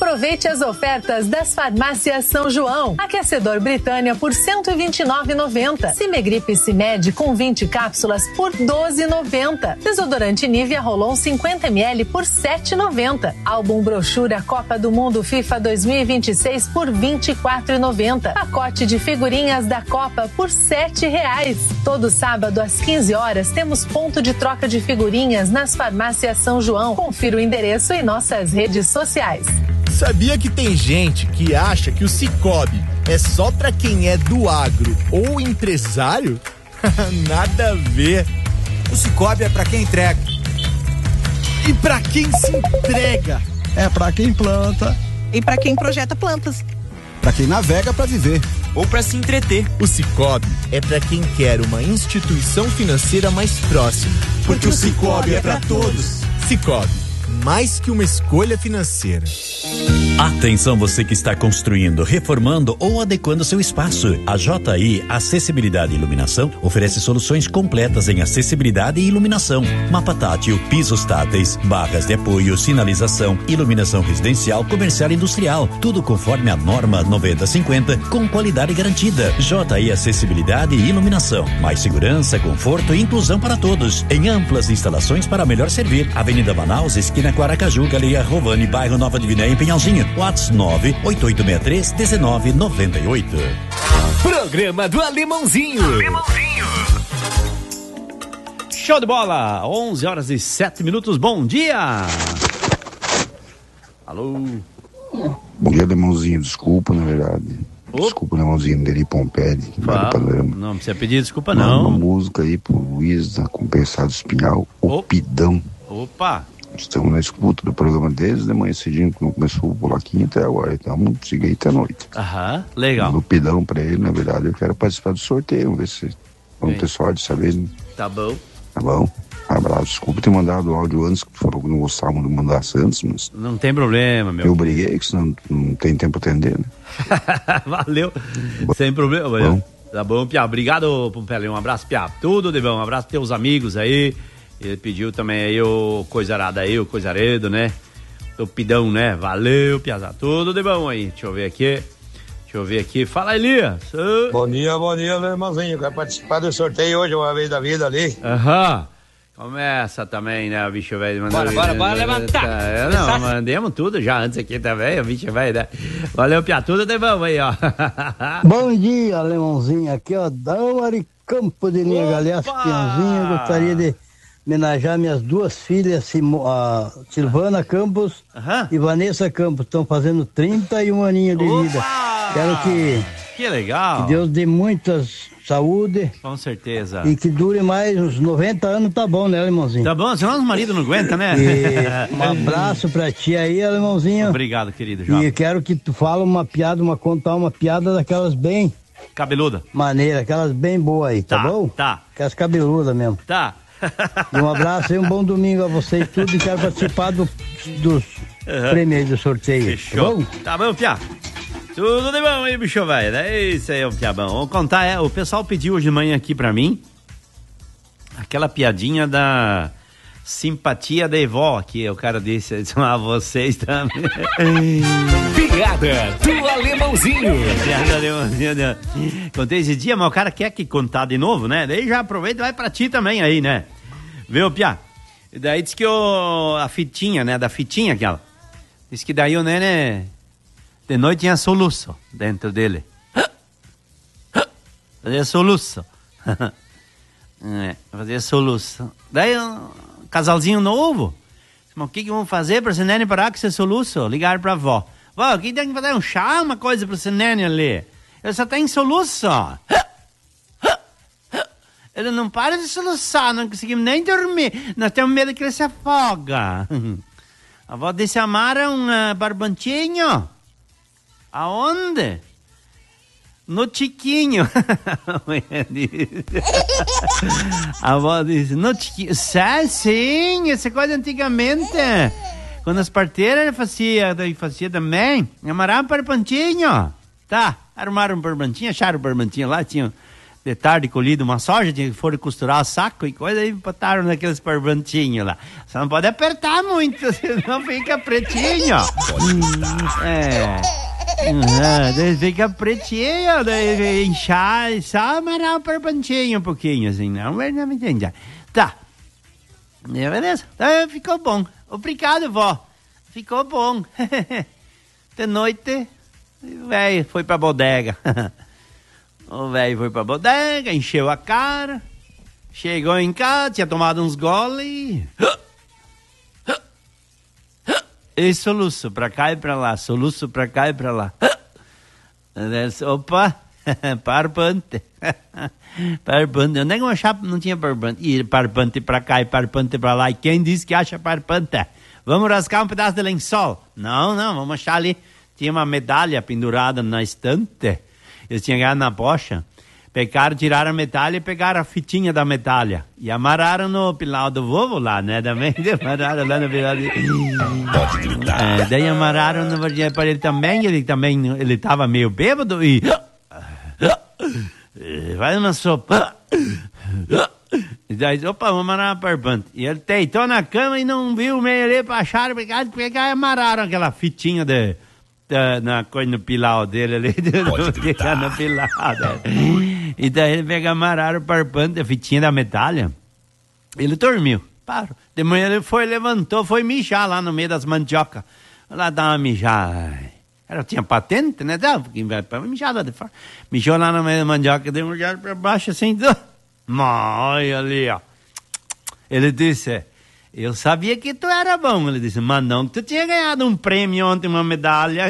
Aproveite as ofertas das farmácias São João. Aquecedor Britânia por R$ 129,90. Cimegripe Cimed com 20 cápsulas por R$ 12,90. Desodorante Nivea Rolon 50 ml por R$ 7,90. Álbum brochura Copa do Mundo FIFA 2026 por R$ 24,90. Pacote de figurinhas da Copa por R$ 7,00. Todo sábado às 15 horas temos ponto de troca de figurinhas nas farmácias São João. Confira o endereço em nossas redes sociais. Sabia que tem gente que acha que o Sicoob é só pra quem é do agro ou empresário? Nada a ver. O Sicoob é pra quem entrega. E pra quem se entrega? É pra quem planta. E pra quem projeta plantas. Pra quem navega pra viver. Ou pra se entreter. O Sicoob é pra quem quer uma instituição financeira mais próxima. Porque o Sicoob é pra todos. Sicoob, mais que uma escolha financeira. Atenção, você que está construindo, reformando ou adequando seu espaço. A JI Acessibilidade e Iluminação oferece soluções completas em acessibilidade e iluminação. Mapa tátil, pisos táteis, barras de apoio, sinalização, iluminação residencial, comercial e industrial. Tudo conforme a norma 9050 com qualidade garantida. JI Acessibilidade e Iluminação. Mais segurança, conforto e inclusão para todos. Em amplas instalações para melhor servir. Avenida Manaus, esquina Guaracaju, Galeria Rovani, bairro Nova Divinéia, em Pinhalzinho. WhatsApp 98863-1998. Programa do Alemãozinho. Show de bola, 11h07. Bom dia. Alô. Bom dia, Alemãozinho. Desculpa, na verdade. Desculpa, Alemãozinho, dele Pompede. Não precisa pedir desculpa, não. Uma música aí pro Luiz da Compensado Espinhal, O Pidão. Opa. Estamos na escuta do programa deles, de manhã cedinho, que não começou o bloquinho até agora. Então, vamos seguir aí até a noite. Aham, legal. No Pidão pra ele, na verdade, eu quero participar do sorteio. Vamos ver se vamos ter sorte dessa vez, né? Tá bom. Tá bom. Abraço. Desculpa ter mandado o áudio antes, que tu falou que não gostava de mandar antes, mas... Não tem problema, meu. Eu briguei, que senão não tem tempo pra atender, né? Valeu. Sem problema. Bom. Tá bom, Piá. Obrigado, Pompele. Um abraço, Piá. Tudo de bom. Um abraço pros teus amigos aí. Ele pediu também aí o Coisarada aí, o Coisaredo, né? O Pidão, né? Valeu, Piazá. Tudo de bom aí. Deixa eu ver aqui. Fala, Elias. Bom dia, Alemãozinho. Quero participar do sorteio hoje, uma vez da vida ali. Aham. Começa também, né, o bicho velho? Bora levantar. Não, mandemos tudo já antes aqui também, o bicho velho, né? Valeu, Piá. Tudo de bom aí, ó. Bom dia, Alemãozinho. Aqui, ó, Dãoari Campo de Linha Galhaço, Pianzinho. Gostaria de homenagear minhas duas filhas, Silvana Campos e Vanessa Campos. Estão fazendo 31 aninhos de vida. Quero que legal. Que Deus dê muitas saúde. Com certeza. E que dure mais uns 90 anos, tá bom, né, Alemãozinho? Tá bom, senão os maridos não aguentam, né? E um abraço pra ti aí, Alemãozinho. Obrigado, querido João. E quero que tu fale contar uma piada daquelas bem... cabeluda. Maneira, aquelas bem boas aí, tá bom? Tá. Aquelas cabeludas mesmo. Tá. E um abraço e um bom domingo a vocês tudo, e quero participar dos prêmios do sorteio. Fechou. Tá bom, Piá? Tudo de bom aí, bicho velho, né? Isso aí é o Piabão. Vamos contar, o pessoal pediu hoje de manhã aqui pra mim aquela piadinha da simpatia da vó, que o cara disse a vocês também. Piada do Alemãozinho. Piada do Alemãozinho. Contei esse dia, mas o cara quer que contar de novo, né? Daí já aproveita e vai pra ti também aí, né? Viu, Piá? E daí disse que a fitinha, né? Da fitinha aquela. Disse que daí o nenê de noite tinha soluço dentro dele. Fazia soluço. Fazia soluço. Daí casalzinho novo. Mas o que vamos fazer para esse neném parar com esse soluço? Ligar pra avó. Vó, o que tem que fazer? Um chá, uma coisa para esse neném ali? Ele só tem soluço. Ele não para de soluçar, não conseguimos nem dormir. Nós temos medo que ele se afoga. A avó disse, Amara, um barbantinho. Aonde? No Tiquinho. A avó disse, no Tiquinho. Sim, essa coisa antigamente. Quando as parteiras fazia também. Amarravam barbantinho. Tá, arrumaram um barbantinho, acharam o barbantinho lá, tinha de tarde colhido uma soja, foram costurar o saco e coisa, e botaram naqueles barbantinhos lá. Você não pode apertar muito, senão fica pretinho. Daí fica pretinho, daí inchar, só amarrar o barbantinho um pouquinho, assim, não me entende. Tá. Beleza? Ficou bom. Obrigado, vó. Ficou bom. De noite, o velho foi pra bodega. O velho foi pra bodega, encheu a cara, chegou em casa, tinha tomado uns goles e soluço pra cá e pra lá, soluço pra cá e pra lá. Opa, parpante. Parpante, onde é que eu achava? Não tinha parpante. E parpante pra cá e parpante pra lá. E quem disse que acha parpante? Vamos rasgar um pedaço de lençol? Não, vamos achar ali. Tinha uma medalha pendurada na estante. Eles tinham ganhado na bocha. Pegaram, tiraram a medalha e pegaram a fitinha da medalha. E amarraram no pilar do vovô lá, né? Também amarraram lá no pilar do... daí amarraram no para ele também. Ele estava meio bêbado e... Vai uma sopa. E daí, opa, vamos amarrar uma barbante. E ele deitou na cama e não viu meio ali pra achar, porque amarraram aquela fitinha na coisa no pilau dele ali, no pilau. E daí ele pega, amararam o barbante, a fitinha da medalha. Ele dormiu, parou. De manhã ele levantou, foi mijar lá no meio das mandiocas. Lá dá uma mijada. Tinha patente, né? Dava um pouquinho para mijar lá de fora. Mijou lá no meio da mandioca, deu uma olhada para baixo assim. Olha ali, ó. Ele disse, eu sabia que tu era bom. Ele disse, mas não, tu tinha ganhado um prêmio ontem, uma medalha.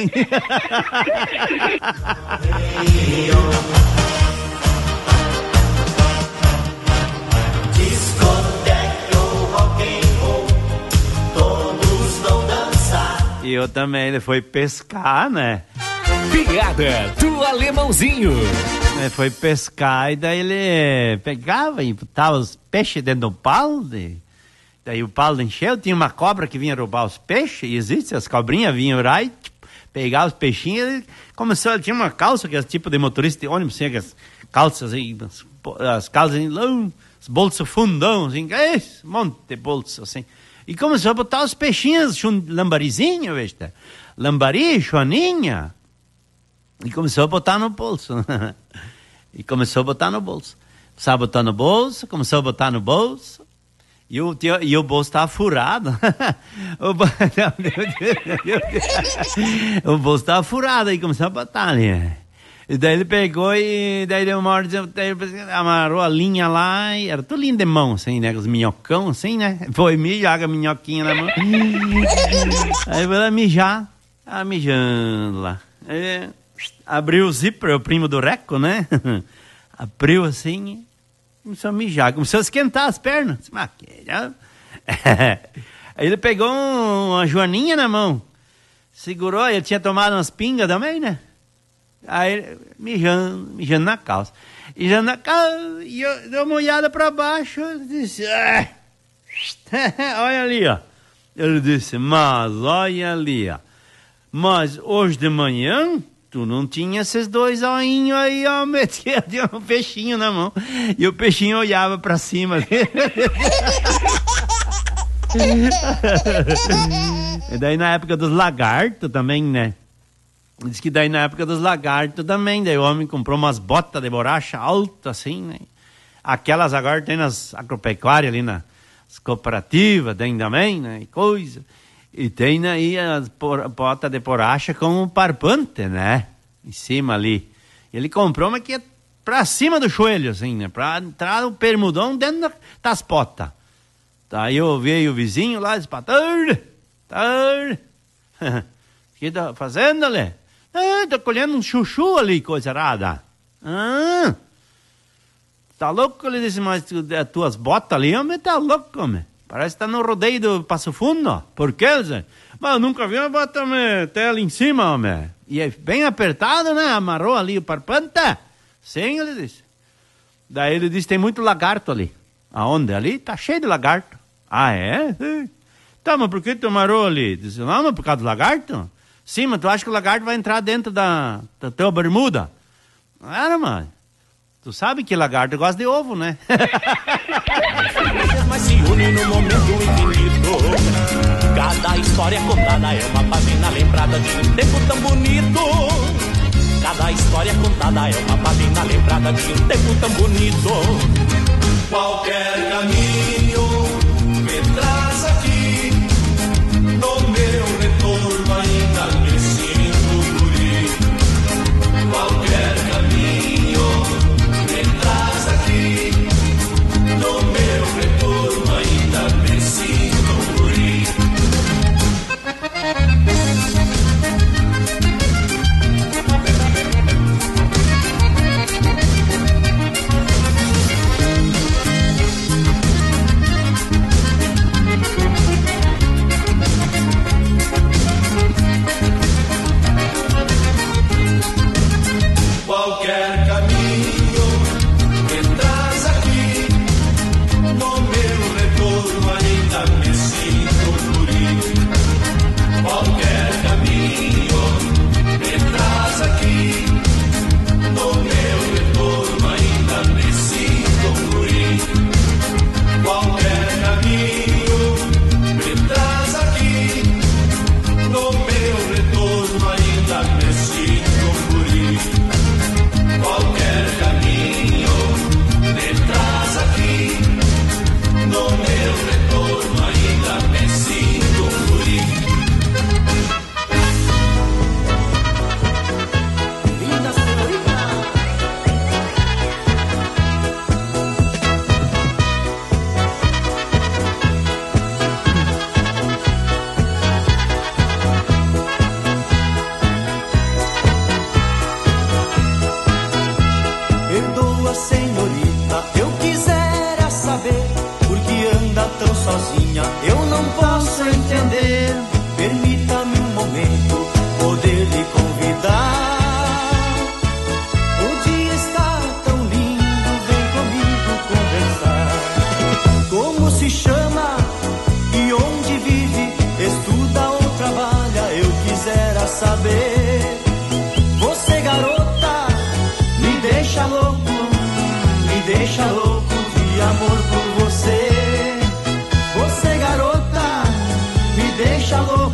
E eu também, ele foi pescar, né? Piada do Alemãozinho. Ele foi pescar e daí ele pegava e botava os peixes dentro do balde. Daí o balde encheu, tinha uma cobra que vinha roubar os peixes, e existe, as cobrinhas vinham lá e pegava os peixinhos. Ele começou, tinha uma calça, que é tipo de motorista de ônibus, assim, as calças aí, as calças assim, os bolsos fundão, assim, um monte de bolsos, assim. E começou a botar os peixinhos, lambarizinho, veja, lambari, choninha. E começou a botar no bolso. Começou a botar no bolso. Começou a botar no bolso. E o bolso estava furado. O bolso estava furado, e começou a botar ali. E daí ele pegou e daí deu uma hora, amarrou a linha lá, e era tudo linha de mão, assim, né? Com os minhocão, assim, né? Foi mijar, a minhoquinha na mão. Aí foi lá mijar, mijando lá. Aí, abriu o zíper, o primo do Reco, né? Abriu assim, começou a mijar, começou a esquentar as pernas. Aí ele pegou uma joaninha na mão, segurou, ele tinha tomado umas pingas também, né? Aí, mijando na calça. Mijando na calça, e eu dei uma olhada pra baixo, e disse, olha ali, ó. Ele disse, mas olha ali, ó. Mas hoje de manhã, tu não tinha esses dois olhinhos aí, ó, metia um peixinho na mão. E o peixinho olhava pra cima. E daí na época dos lagartos também, né? Diz que daí na época dos lagartos também, daí o homem comprou umas botas de borracha altas assim, né? Aquelas agora tem nas agropecuárias ali, nas cooperativas, tem também, né? E coisa. E tem aí as botas de borracha com um parpante, né? Em cima ali. Ele comprou uma que é pra cima do joelho, assim, né? Pra entrar o permudão dentro das botas. Daí eu vi o vizinho lá e disse, tarde. O que tá fazendo, Lê? Tô colhendo um chuchu ali, coisa arada. Tá louco? Ele disse, mas as tuas botas ali, homem, tá louco, homem. Parece que tá no rodeio do Passo Fundo. Por quê, Zé? Mas eu nunca vi uma bota até ali em cima, homem. E é bem apertado, né? Amarrou ali o parpante. Sim, ele disse. Daí ele disse, tem muito lagarto ali. Aonde? Ali? Tá cheio de lagarto. Ah, é? Tá, mas por que tu amarrou ali? Disse, não, mas por causa do lagarto? Sim, mas tu acha que o lagarto vai entrar dentro da tua bermuda? Era, mano. Tu sabe que lagarto gosta de ovo, né? Mas se une no momento infinito. Cada história contada é uma página lembrada de um tempo tão bonito. Cada história contada é uma página lembrada de um tempo tão bonito. Qualquer caminho me traz aqui. No meu retorno ainda me sinto guri. Qualquer caminho me traz aqui. No meu retorno ainda me sinto guri. Qualquer caminho me traz aqui. No meu retorno ainda me sinto guri. Qualquer caminho me traz aqui. No meu retorno ainda me sinto guri. Qualquer caminho me traz aqui. No meu retorno ainda me sinto guri. Qualquer caminho me traz aqui. No meu retorno ainda me sinto guri. Linda senhorita. Perdoa, senhorita, eu quisera saber por que anda tão sozinha, eu não posso entender. Permita-me um momento poder lhe convidar. O dia está tão lindo, vem comigo conversar. Como se chama e onde vive, estuda ou trabalha, eu quisera saber. Você, garota, me deixa louco de amor por você. Você, garota, me deixa louco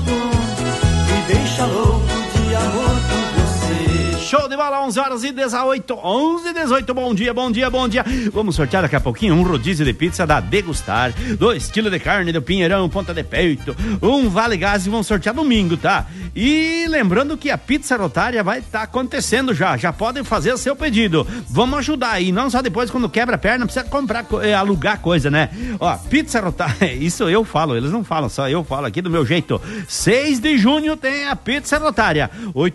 de amor por você. Show de bola, 11h18, 11h18, bom dia, bom dia, bom dia. Vamos sortear daqui a pouquinho um rodízio de pizza da Degustar, 2 kg de carne do Pinheirão, ponta de peito, um vale gás e vamos sortear domingo, tá? E lembrando que a pizza rotária vai estar acontecendo já podem fazer o seu pedido. Vamos ajudar aí, não só depois quando quebra a perna, precisa comprar, alugar coisa, né? Ó, pizza rotária, isso eu falo, eles não falam, só eu falo aqui do meu jeito. 6 de junho tem a pizza rotária,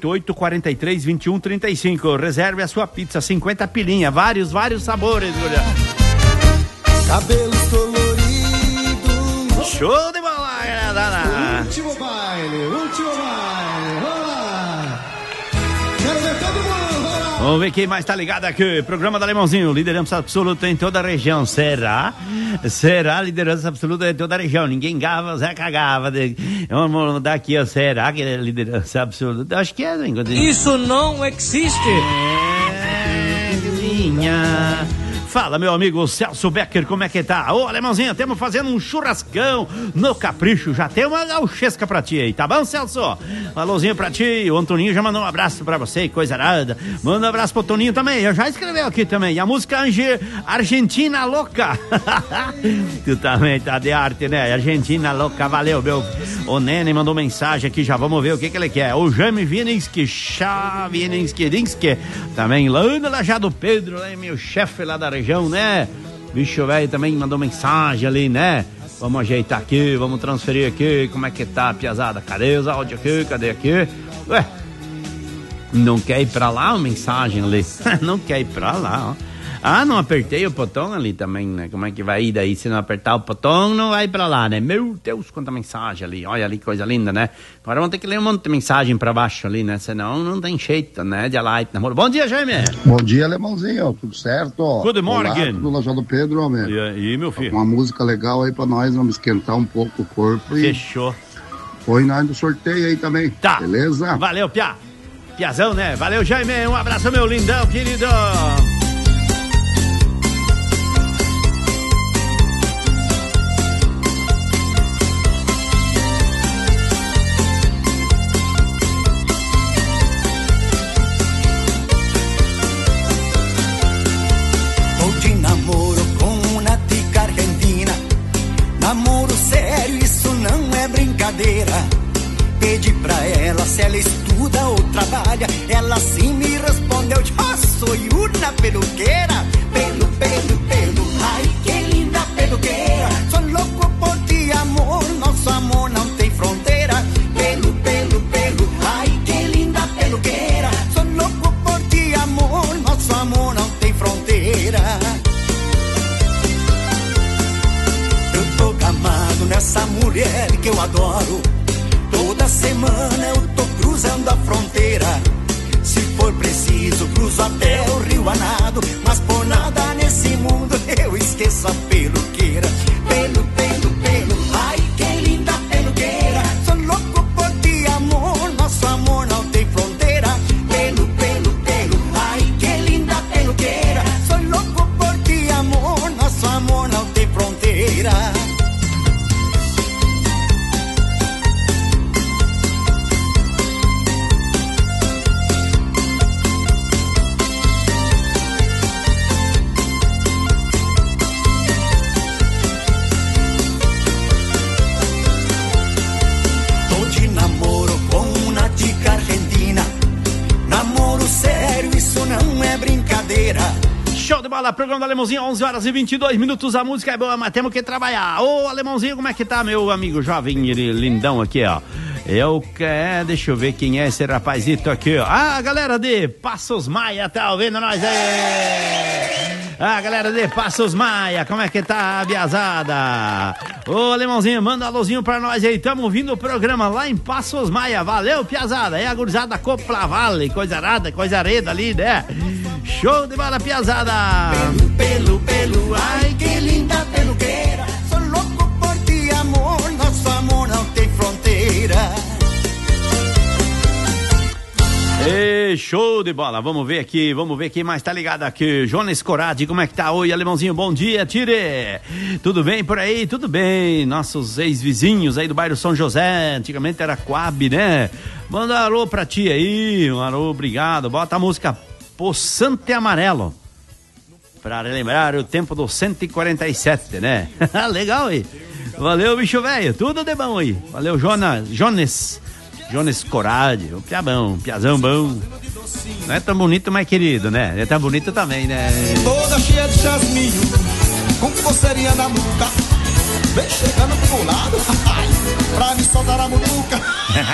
88432135, reserve a sua pizza, 50 pilinha, vários sabores, olha. Cabelos coloridos. Show de bola, galera. Último baile, vamos lá. Quero ver todo mundo, vamos lá. Vamos ver quem mais tá ligado aqui. Programa da Alemãozinho, liderança absoluta em toda a região. Será liderança absoluta em toda a região? Ninguém gava, Zé cagava. Vamos mudar aqui, ó. Será que é liderança absoluta? Acho que é, né? Isso não existe. Minha. Fala, meu amigo Celso Becker, como é que tá? Ô, Alemãozinho, estamos fazendo um churrascão no Capricho, já tem uma gauchesca pra ti aí, tá bom, Celso? Um alôzinho pra ti, o Antoninho já mandou um abraço pra você, coisa arada. Manda um abraço pro Toninho também, eu já escreveu aqui também. E a música Argentina Louca. Tu também tá de arte, né? Argentina Louca, valeu, meu. O Nene mandou mensagem aqui, já vamos ver o que ele quer. O Jaime Vininski, também lá no Lajado Pedro, né? Meu chefe lá da região, né? Bicho velho também mandou mensagem ali, né? Vamos ajeitar aqui, vamos transferir aqui. Como é que tá, piazada? Cadê os áudios aqui? Cadê aqui? Ué, não quer ir pra lá a mensagem ali? Não quer ir pra lá, ó. Ah, não apertei o botão ali também, né? Como é que vai ir daí? Se não apertar o botão, não vai pra lá, né? Meu Deus, quanta mensagem ali. Olha ali, coisa linda, né? Agora vamos ter que ler um monte de mensagem pra baixo ali, né? Senão não tem jeito, né? De light, namoro. Bom dia, Jaime. Bom dia, Alemãozinho. Tudo certo? Good morning. Olá, tudo Lajado Pedro, homem. E aí, meu filho? Uma música legal aí pra nós, vamos esquentar um pouco o corpo. Fechou. Põe nós no sorteio aí também. Tá. Beleza? Valeu, Piazão, né? Valeu, Jaime. Um abraço, meu lindão, querido. ela, se ela estuda ou trabalha. Ela sim me respondeu, já sou uma peluqueira. Pelo, pelo, pelo, ai que linda peluqueira. Sou louco por ti, amor, nosso amor não tem fronteira. Pelo, pelo, pelo, ai que linda peluqueira. Sou louco por ti, amor, nosso amor não tem fronteira. Eu tô gamado nessa mulher que eu adoro. Toda semana eu tô cruzando a fronteira. Se for preciso, cruzo até o Rio a nado. Mas por nada nesse mundo eu esqueço a peluqueira. Pelo, pelo, pelo, ai que linda peluqueira. Sou louco por ti, amor, nosso amor não tem fronteira. Pelo, pelo, pelo, ai que linda peluqueira. Sou louco por ti, amor, nosso amor não tem fronteira. Show de bola, programa do Alemãozinho, 11 horas e 22 minutos, a música é boa, mas temos que trabalhar. Ô, Alemãozinho, como é que tá, meu amigo jovem lindão aqui, ó? Deixa eu ver quem é esse rapazito aqui, ó. Ah, a galera de Passos Maia tá ouvindo nós aí? A galera de Passos Maia, como é que tá, biazada? Ô, Alemãozinho, manda um alôzinho pra nós aí, tamo ouvindo o programa lá em Passos Maia, valeu, piazada, é a gurizada Copla Vale, coisa arada, coisa areda ali, né? Show de bola, piazada! Pelo, pelo, pelo, ai que linda peluqueira. Sou louco por ti, amor, nosso amor não tem fronteira. Ei, show de bola, vamos ver quem mais tá ligado aqui. Jones Coradi, como é que tá? Oi, Alemãozinho, bom dia, Tire. Tudo bem por aí? Tudo bem. Nossos ex-vizinhos aí do bairro São José, antigamente era Coab, né? Manda um alô pra ti aí, um alô, obrigado. Bota a música Poçante Amarelo, pra relembrar o tempo do 147, né? Legal aí. Valeu, bicho velho, tudo de bom aí. Valeu, Jones Corade, o piazão bom. Não é tão bonito, mas querido, né? É tão bonito também, né? Toda cheia de jasminho, com coceirinha na nuca, vem chegando pro lado, pra me soltar a mutuca.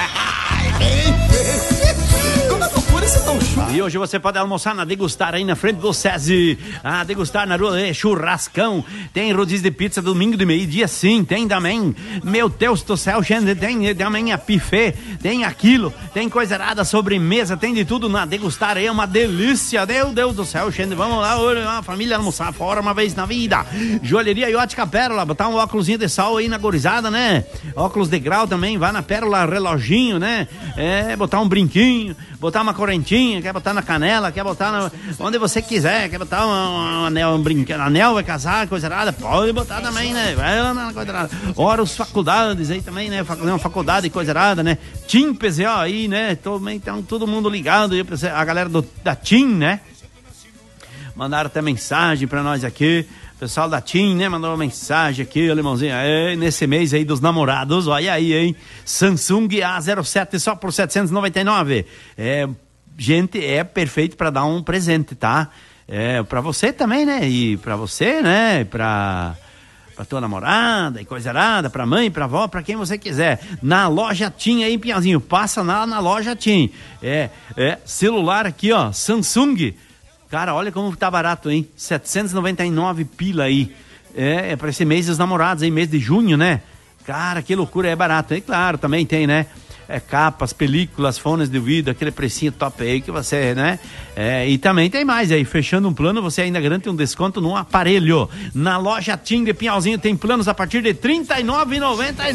Como é que por isso é tão chato? E hoje você pode almoçar na Degustar aí na frente do SESI. Ah, Degustar na rua churrascão. Tem rodízio de pizza domingo de meio-dia, sim. Tem também, meu Deus do céu, gente, tem também a buffet, tem aquilo, tem coisa errada, sobremesa, tem de tudo na Degustar aí, é uma delícia. Meu Deus do céu, gente, vamos lá, hoje a família almoçar fora uma vez na vida. Joalheria e ótica Pérola, botar um óculosinho de sol aí na gorizada, né? Óculos de grau também, vai na Pérola, reloginho, né? Botar um brinquinho, botar uma correntinha, quer botar na canela, quer botar onde você quiser, quer botar um anel, anel, vai casar, coisa errada, pode botar também, né? Vai lá na coisa errada. Ora, os faculdades aí também, né? Uma faculdade, coisa errada, né? TIM PZO aí, né? Então, todo mundo ligado aí, a galera da TIM, né? Mandaram até mensagem pra nós aqui. O pessoal da TIM, né, mandou uma mensagem aqui, Alemãozinho, nesse mês aí dos namorados, olha aí, hein, Samsung A07 só por 799, gente, é perfeito para dar um presente, tá, para você também, né, e para você, né, para tua namorada e coisa errada, pra mãe, pra avó, pra quem você quiser, na loja TIM aí, Pinhazinho, passa na loja TIM, celular aqui, ó, Samsung. Cara, olha como tá barato, hein? 799 pila aí. É pra esse mês dos namorados, aí, mês de junho, né? Cara, que loucura, é barato. E claro, também tem, né? Capas, películas, fones de ouvido, aquele precinho top aí que você, né? E também tem mais aí, fechando um plano, você ainda garante um desconto no aparelho. Na loja TIM de Pinhalzinho tem planos a partir de R$ 39,99.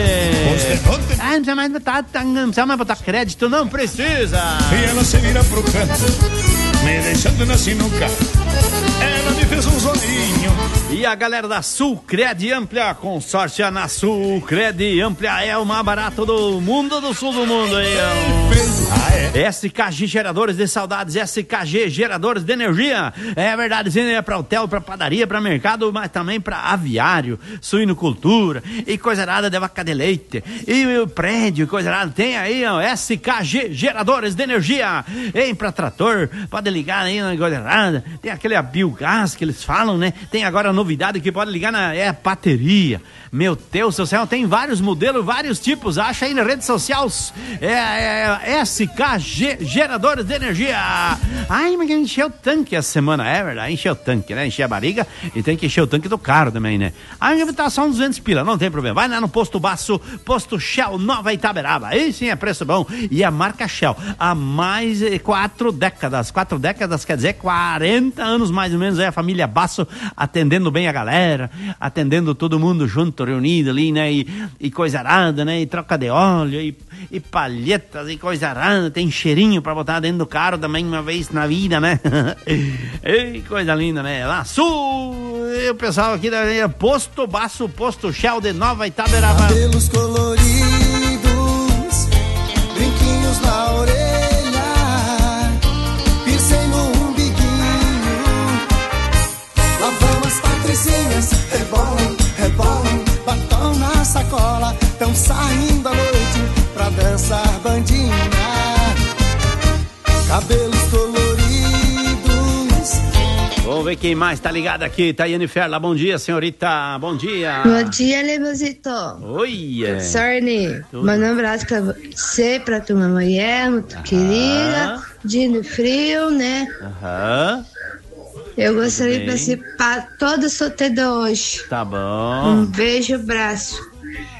Não precisa mais botar crédito, não precisa. E ela se vira pro canto, me deixando na sinuca, ela me fez um zoninho. E a galera da Sulcred Amplia, consórcio na Sulcred Amplia, é o mais barato do mundo, do sul do mundo aí. SKG Geradores de Saudades, SKG Geradores de Energia. É verdade, sim, é para hotel, para padaria, para mercado, mas também para aviário, suinocultura e coisa nada de vaca de leite. E o prédio, coisa nada, tem aí, ó, SKG Geradores de Energia. Hein, para trator, pode ligar aí na coisa nada. Tem aquele biogás que eles falam, né? Tem agora a novidade que pode ligar na bateria. Meu Deus do céu, tem vários modelos, vários tipos. Acha aí na rede social. SKG Geradores de Energia. Ai, mas encheu o tanque essa semana. É verdade, encheu o tanque, né? Encher a barriga e tem que encher o tanque do carro também, né? Aí tá só uns 200 pila, não tem problema. Vai lá no Posto Baço, Posto Shell, Nova Itaberaba. Aí sim é preço bom. E a marca Shell, há mais de 4 décadas. 4 décadas quer dizer 40 anos mais ou menos. Aí a família Baço atendendo bem a galera, atendendo todo mundo junto, reunido ali, né? E coisa arada, né? E troca de óleo, e palhetas, e coisa arada. Tem cheirinho pra botar dentro do carro também uma vez na vida, né? E coisa linda, né? Lá Sul, o pessoal aqui da Posto Baço, Posto Shell de Nova Itaberaba. Cabelos coloridos, brinquinhos na orelha, piercing no umbiguinho, lavamos as patricinhas, rebolam, rebolam, batom na sacola, tão saindo à noite pra dançar bandinha. Cabelos coloridos. Vamos ver quem mais tá ligado aqui. Tayane Ferla, bom dia, senhorita. Bom dia. Bom dia, Lebozito. Oi. Sorny, manda um abraço pra você, pra tua mulher, muito querida. Dia frio, né? Eu gostaria de participar todo o sorteio de hoje. Tá bom. Um beijo, abraço.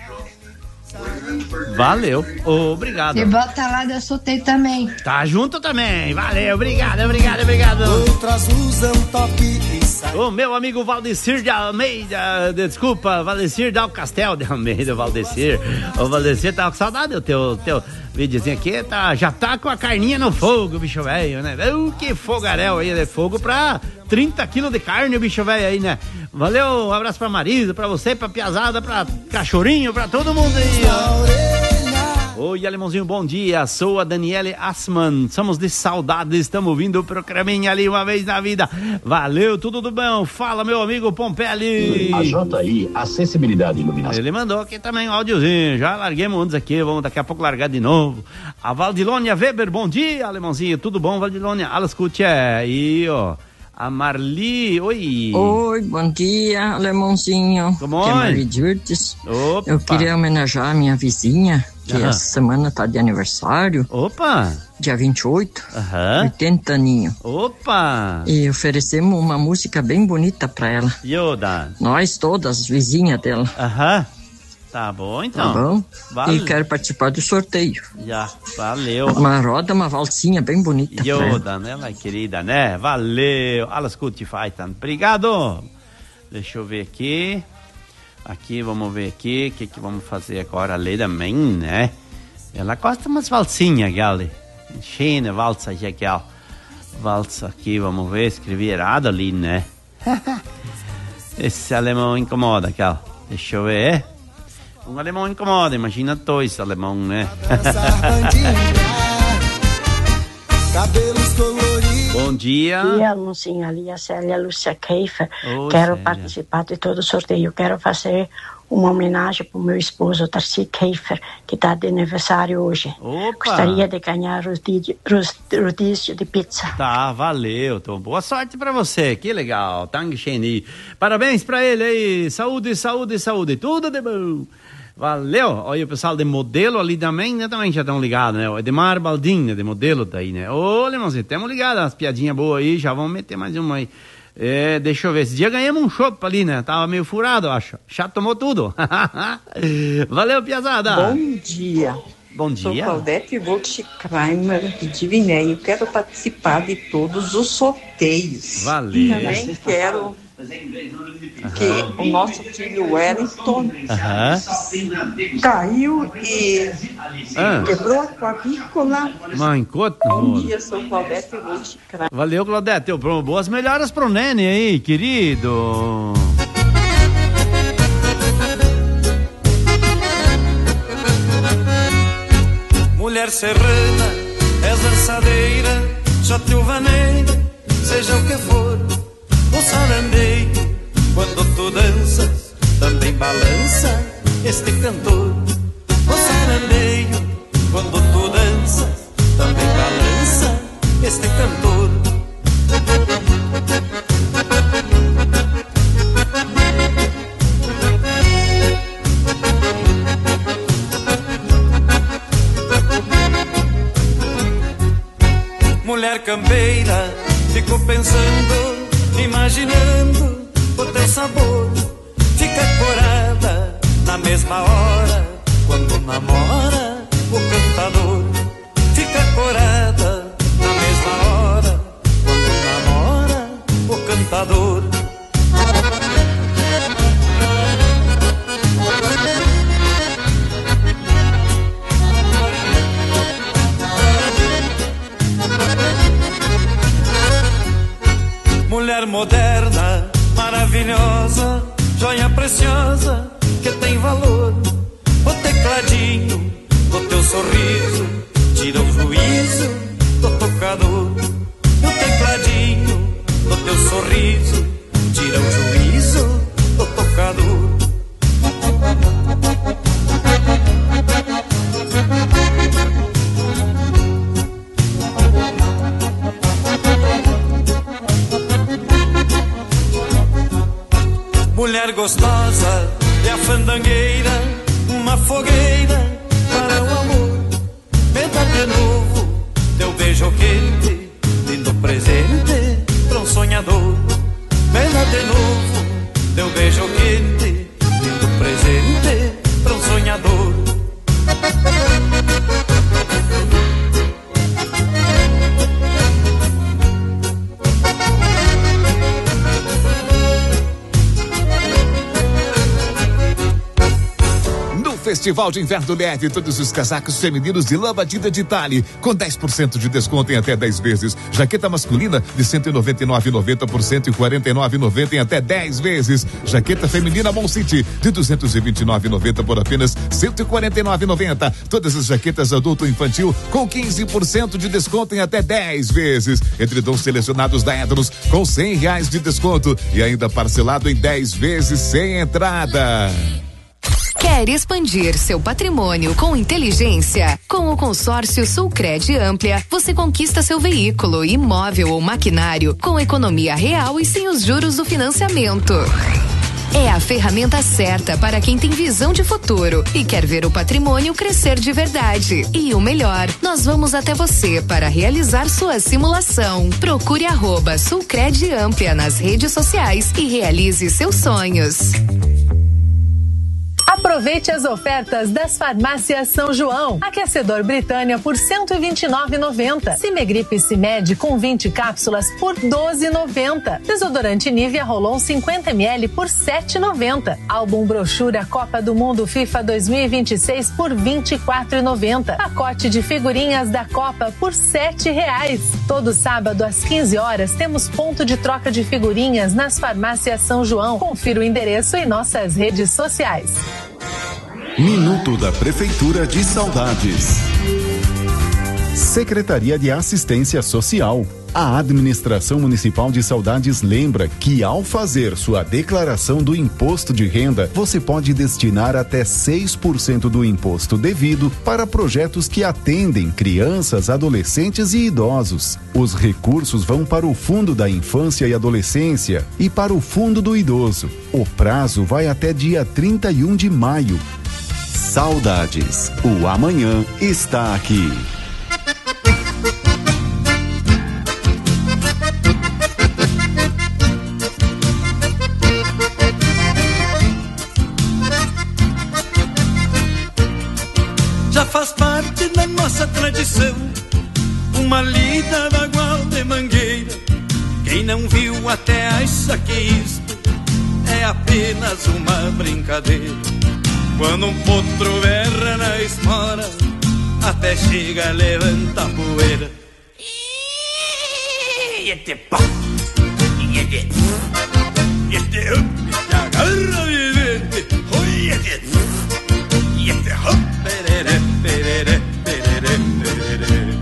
Valeu, obrigado. E bota lá, eu sorteio também. Tá junto também, valeu, obrigado. Outras usam top e sai. O meu amigo Valdecir de Almeida, desculpa, Valdecir Dal Castel de Almeida, Valdecir. O Valdecir tava com saudade do teu videozinho aqui, já tá com a carninha no fogo, bicho velho, né? Que fogaréu aí, de fogo pra 30 quilos de carne, bicho velho aí, né? Valeu, um abraço pra Marisa, pra você, pra Piazada, pra Cachorrinho, pra todo mundo aí, ó. Oi, alemãozinho, bom dia, sou a Daniele Assman, somos de saudades, estamos ouvindo o programinha ali uma vez na vida. Valeu, tudo do bom? Fala, meu amigo Pompelli. A JI, Acessibilidade e Iluminação. Ele mandou aqui também um áudiozinho, já larguemos um aqui, vamos daqui a pouco largar de novo. A Valdilônia Weber, bom dia, alemãozinho, tudo bom, Valdilônia? Alles Gute, aí, ó. A Marli, oi. Oi, bom dia, alemãozinho. Como é Marli Dirtes. Eu queria homenagear a minha vizinha, que essa semana tá de aniversário. Opa! Dia 28, 80 aninho. Opa! E oferecemos uma música bem bonita pra ela. Yoda. Nós todas, vizinhas dela. Tá bom, então. Tá bom? Valeu. E quero participar do sorteio. Já, valeu. Uma roda, uma valsinha bem bonita. Yoda, né, minha querida, né? Valeu. Alles Gute, Feitan. Obrigado. Deixa eu ver aqui. Aqui, vamos ver aqui. O que vamos fazer agora? Lei também, né? Ela gosta de umas valsinhas, Gali. Cheia, valsa, Jaquel. Valsa aqui, vamos ver. Escrevi errado ali, né? Esse alemão incomoda, Gal. Deixa eu ver. Um alemão incomoda, imagina dois alemão, né? Cabelos coloridos. Bom dia. Bom dia, mocinha. Ali a Célia Lúcia Keifer. Quero participar de todo o sorteio. Quero fazer uma homenagem para o meu esposo, Tarci Keifer, que está de aniversário hoje. Gostaria de ganhar rodízio de pizza. Tá, valeu. Então, boa sorte para você. Que legal. Tang Sheni. Parabéns para ele aí. Saúde, saúde, saúde. Tudo de bom. Valeu. Olha o pessoal de modelo ali também, né? Também já estão ligados, né? O Edmar Baldinha, de modelo daí, né? Ô, Lemãozinho, estamos ligados. As piadinhas boas aí. Já vamos meter mais uma aí. Deixa eu ver. Esse dia ganhamos um chopp ali, né? Tava meio furado, eu acho. Já tomou tudo. Valeu, piazada. Bom dia. Bom dia. Sou Claudete Voltschreimer de Divinéia. Eu quero participar de todos os sorteios. Valeu. Também quero que o nosso filho Wellington caiu e quebrou a clavícula. Bom dia, sou Claudete Voltschreimer. Valeu, Claudete. Boas melhoras pro Nene aí, querido. Mulher serrana, és a Mulher campeira, fico pensando, imaginando o teu sabor. Fica corada na mesma hora, quando namora o cantador. Fica corada na mesma hora, quando namora o cantador. Mulher moderna, maravilhosa, joia preciosa, que tem valor. O tecladinho do teu sorriso tira o juízo do tocador. O tecladinho do teu sorriso tira o juízo do tocador. Mulher gostosa, é a fandangueira, uma fogueira para o amor. Me dá de novo teu beijo quente, lindo presente para um sonhador. Me dá de novo teu beijo quente, lindo presente para um sonhador. Festival de Inverno Leve, todos os casacos femininos de lã batida de Tale, com 10% de desconto em até 10 vezes. Jaqueta masculina de R$ 199,90 por R$ 149,90 em até 10 vezes. Jaqueta feminina Mon City de R$ 229,90 por apenas R$ 149,90. Todas as jaquetas adulto e infantil com 15% de desconto em até 10 vezes. Edredons selecionados da Edros com R$ 100 de desconto e ainda parcelado em 10 vezes sem entrada. Quer expandir seu patrimônio com inteligência? Com o consórcio Sulcred Amplia, você conquista seu veículo, imóvel ou maquinário com economia real e sem os juros do financiamento. É a ferramenta certa para quem tem visão de futuro e quer ver o patrimônio crescer de verdade. E o melhor, nós vamos até você para realizar sua simulação. Procure @Sulcred Amplia nas redes sociais e realize seus sonhos. Aproveite as ofertas das farmácias São João. Aquecedor Britânia por R$ 129,90. Cimegripe Cimed com 20 cápsulas por R$ 12,90. Desodorante Nivea Rolon 50 ml por R$ 7,90. Álbum brochura Copa do Mundo FIFA 2026 por R$ 24,90. Pacote de figurinhas da Copa por R$ 7,00. Todo sábado às 15 horas temos ponto de troca de figurinhas nas farmácias São João. Confira o endereço em nossas redes sociais. Minuto da Prefeitura de Saudades. Secretaria de Assistência Social. A Administração Municipal de Saudades lembra que, ao fazer sua declaração do imposto de renda, você pode destinar até 6% do imposto devido para projetos que atendem crianças, adolescentes e idosos. Os recursos vão para o Fundo da Infância e Adolescência e para o Fundo do Idoso. O prazo vai até dia 31 de maio. Saudades. O amanhã está aqui. Já faz parte da nossa tradição uma lida da Gual de Mangueira. Quem não viu até acha que isto é apenas uma brincadeira. Quando um potro berra na espora, até chega a levantar poeira. E este pá, e este agarra vivente, e este perere, perere, perere, perere.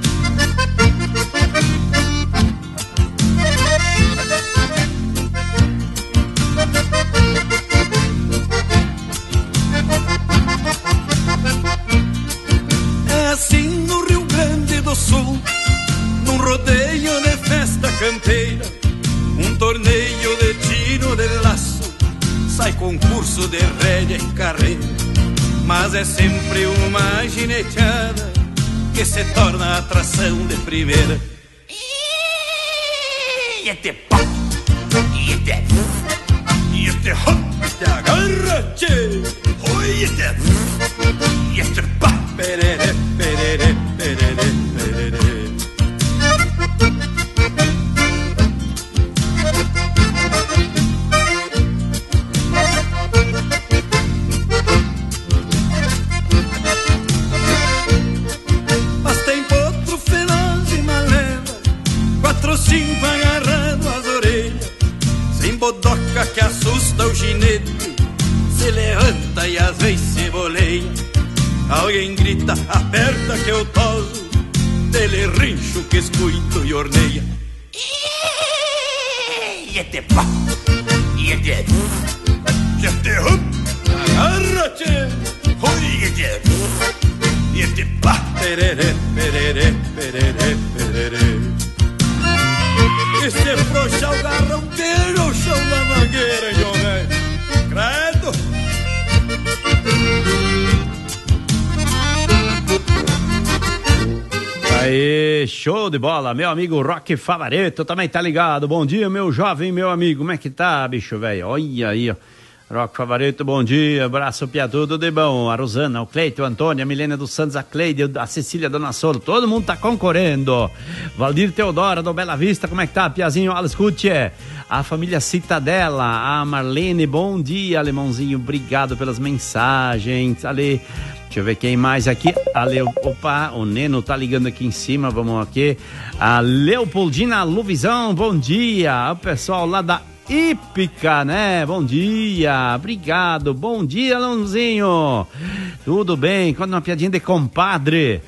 É assim no Rio Grande do Sul, num rodeio de festa campeira, um torneio de tiro de laço, sai concurso de rédea e carreira. Mas é sempre uma gineteada que se torna atração de primeira. y este pa, y este hop, te agarra, che, y este pa, perere, perere, perere, perere. Mas tem potro feroz e maleva, 4 ou 5 agarrando as orelhas, sem bodoca que assusta o ginete, se levanta e às vezes se boleia. Alguém grita, aperta que eu toso, dele rincho que escuito e orneia. Y este pa, y este hop, agarra-te, y este pa, perere, perere, perere, perere. E se frouxar o garrão, tira o chão da mangueira, jovem. Credo! Aê, show de bola, meu amigo Roque Favaretto também tá ligado. Bom dia, meu jovem, meu amigo, como é que tá, bicho velho? Olha aí, ó. Roque Favaretto, bom dia, abraço, pia, tudo de bom. A Rosana, o Cleito, o Antônio, a Milena dos Santos, a Cleide, a Cecília, a Dona Solo, todo mundo tá concorrendo. Valdir Teodora, do Bela Vista, como é que tá, piazinho? Olha, escute, a família Citadela, a Marlene, bom dia, alemãozinho, obrigado pelas mensagens, Ale. Deixa eu ver quem mais aqui. Opa, o Neno tá ligando aqui em cima, vamos aqui. A Leopoldina Luvisão, bom dia. O pessoal lá da Ípica, né? Bom dia, obrigado. Bom dia, Alãozinho. Tudo bem? Conta uma piadinha de compadre.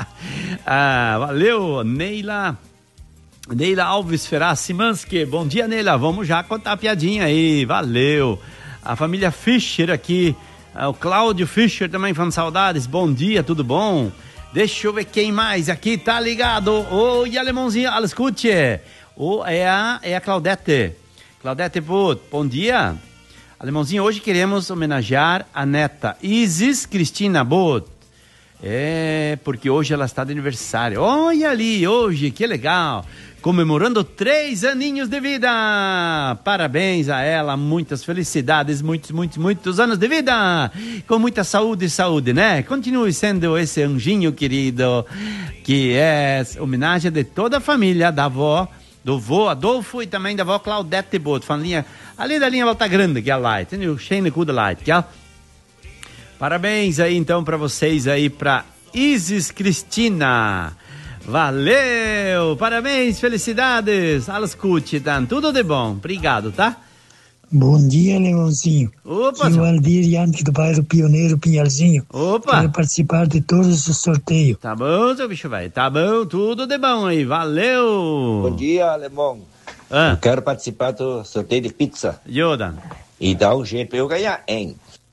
Valeu, Neila Alves Ferraz Simanski. Bom dia, Neila. Vamos já contar a piadinha aí. Valeu. A família Fischer aqui. O Cláudio Fischer também falando saudades, bom dia, tudo bom? Deixa eu ver quem mais aqui tá ligado. Oi, alemãozinho, escute. É a Claudete. Claudete, bom dia. Alemãozinho, hoje queremos homenagear a neta Isis Cristina Bot. Porque hoje ela está de aniversário. Olha ali, hoje, que legal. Comemorando 3 aninhos de vida. Parabéns a ela, muitas felicidades, muitos anos de vida. Com muita saúde, né? Continue sendo esse anjinho querido, que é homenagem de toda a família, da avó, do vô Adolfo e também da avó Claudete Bot. Ali da linha Volta Grande, que é lá, entendeu? Shane Kuda Light, que é. Parabéns aí então para vocês aí, para Isis Cristina. Valeu, parabéns, felicidades, escute, Dan, tudo de bom, obrigado, tá? Bom dia, Leãozinho. Opa, aqui é o Aldir Yankee do bairro Pioneiro Pinhalzinho. Opa. Quero participar de todos os sorteios. Tá bom, seu bicho velho, tá bom, tudo de bom aí, valeu. Bom dia, alemão. Eu quero participar do sorteio de pizza. Yoda. E dá um jeito pra eu ganhar, hein?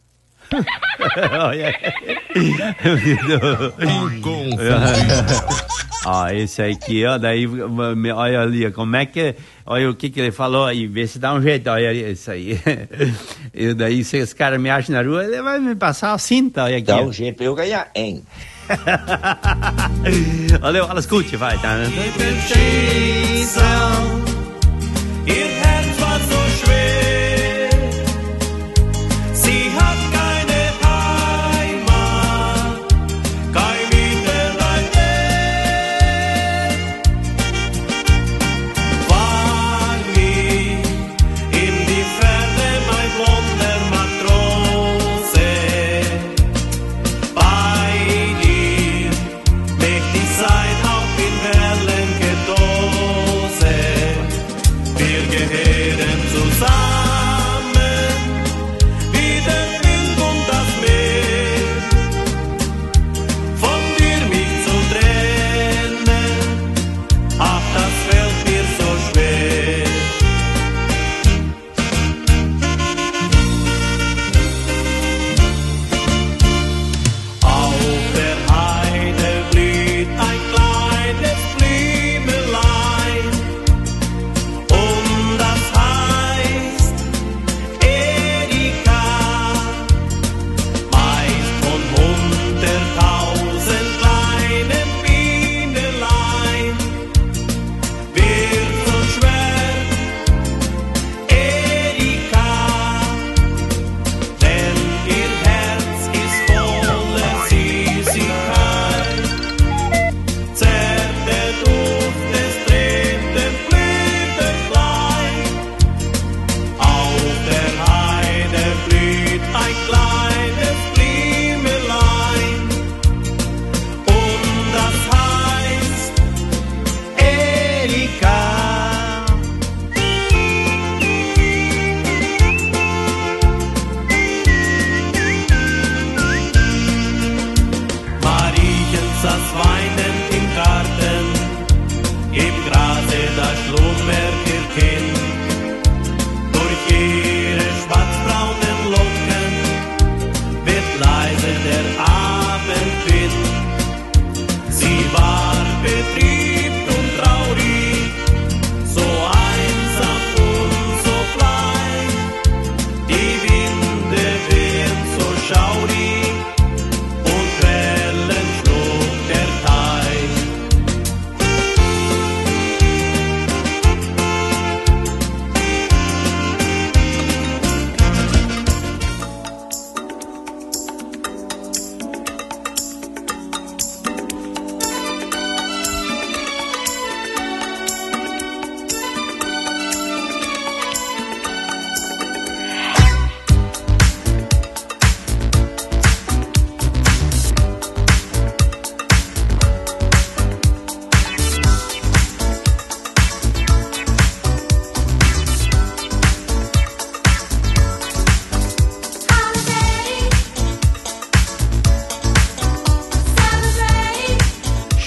Esse aqui, ó, daí, olha ali, como é que, olha o que ele falou aí, vê se dá um jeito, olha isso aí. E daí, se esse cara me acha na rua, ele vai me passar a cinta, olha aqui. Dá um jeito pra eu ganhar, hein? Valeu, escute, vai, tá? Ihr Herz war so schwer, sie hat keine Heimat, kein Widerlein mehr. War nie in die Ferne mein blonder Matrose, bei dir möchte ich sein, auch in Wellen gedosen.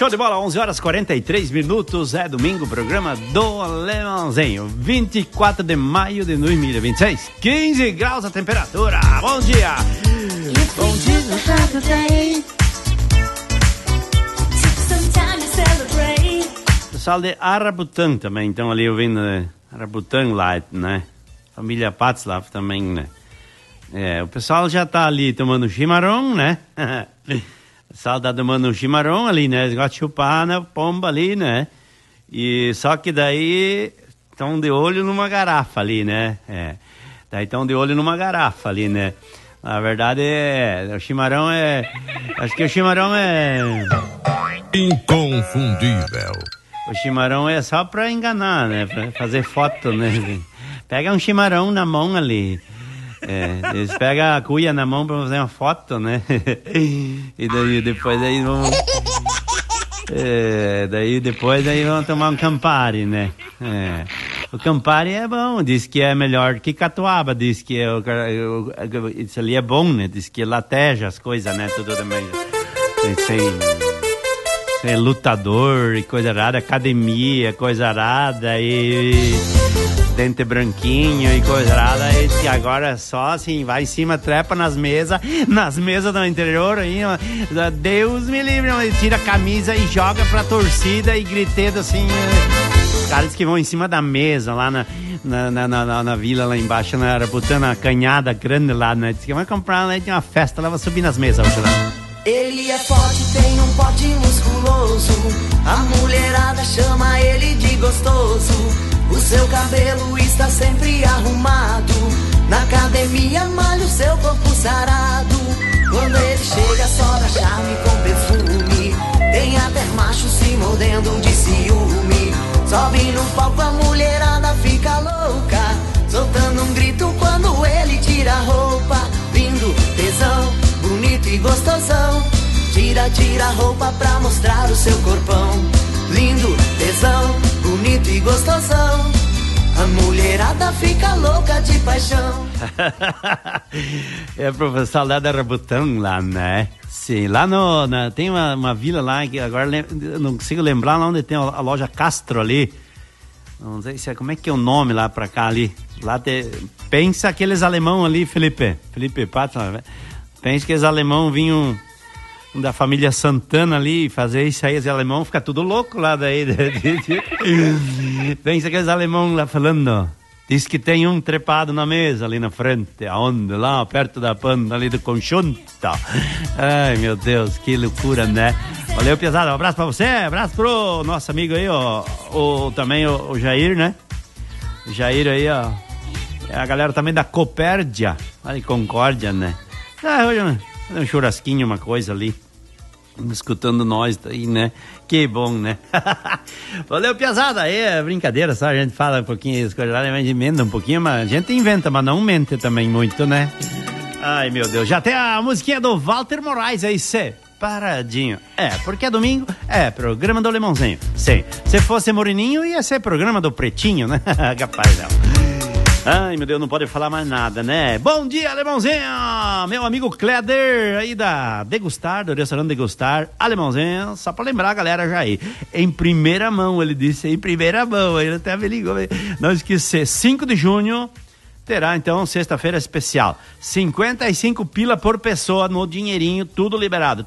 Show de bola, 11 horas 43 minutos, é domingo, programa do Alemãozinho, 24 de maio de 2026, 15 graus a temperatura, bom dia! Bom dia! Pessoal de Arabutã também, então ali ouvindo Arabutã Light, né? Família Patzlaff também, né? O pessoal já tá ali tomando chimarrão, né? O pessoal tá tomando um chimarrão ali, né? Eles gostam de chupar na pomba ali, né? E só que daí estão de olho numa garrafa ali, né? Daí estão de olho numa garrafa ali, né? Na verdade o chimarrão acho que o chimarrão é... inconfundível. O chimarrão é só pra enganar, né? Pra fazer foto, né? Pega um chimarrão na mão ali. Eles pegam a cuia na mão pra fazer uma foto, né? E daí depois aí vão... depois vão tomar um Campari, né? O Campari é bom, diz que é melhor que catuaba, diz que isso ali é bom, né? Diz que lateja as coisas, né? Tudo também. Sem lutador e coisa arada, academia, coisa arada e... dente branquinho e coisa arada, e agora só assim, vai em cima, trepa nas mesas do interior aí, Deus me livre, tira a camisa e joga pra torcida e gritando assim, os caras que vão em cima da mesa lá na vila lá embaixo, na Arabutã, na canhada grande lá, né, diz que vai comprar, né, tem uma festa lá, vai subir nas mesas hoje lá. Ele é forte, tem um pote musculoso, a mulherada chama ele de gostoso. O seu cabelo está sempre arrumado, na academia malha o seu corpo sarado. Quando ele chega sobra charme com perfume, tem até macho se mordendo de ciúme. Sobe no palco, a mulherada fica louca, soltando um grito quando ele tira a roupa. Lindo, tesão, bonito e gostosão, tira a roupa pra mostrar o seu corpão. Lindo, tesão, bonito e gostosão, a mulherada fica louca de paixão. É professor lá da Arabutã lá, né? Sim, lá tem uma vila lá que agora não consigo lembrar lá onde tem a loja Castro ali. Não sei se como é que é o nome lá pra cá ali. Lá pensa aqueles alemão ali, Felipe Pátria. Pensa que os alemão vinham da família Santana ali, fazer isso aí, os alemão fica tudo louco lá daí. Pensa que os alemão lá falando, diz que tem um trepado na mesa ali na frente, aonde? Lá perto da panda ali do conjunto. Ai meu Deus, que loucura, né? Valeu, pesado, um abraço pra você, abraço pro nosso amigo aí, também o Jair, né? O Jair aí, ó, é a galera também da Copérdia, lá de Concórdia, né? Hoje um churrasquinho, uma coisa ali, escutando nós aí, né? Que bom, né? Valeu, piazada, aí é brincadeira, só a gente fala um pouquinho as coisas lá, a gente emenda um pouquinho, mas a gente inventa, mas não mente também muito, né? Ai, meu Deus, já tem a musiquinha do Walter Moraes aí, separadinho. Porque é domingo, programa do Alemãozinho. Sim, se fosse moreninho, ia ser programa do Pretinho, né? Capaz, não. Ai, meu Deus, não pode falar mais nada, né? Bom dia, Alemãozinho! Meu amigo Kleder, aí do restaurante Degustar, Alemãozinho, só pra lembrar a galera já aí. Em primeira mão, ele disse, em primeira mão, ele até me ligou. Não esquecer, 5 de junho, terá então sexta-feira especial. 55 pila por pessoa no dinheirinho, tudo liberado.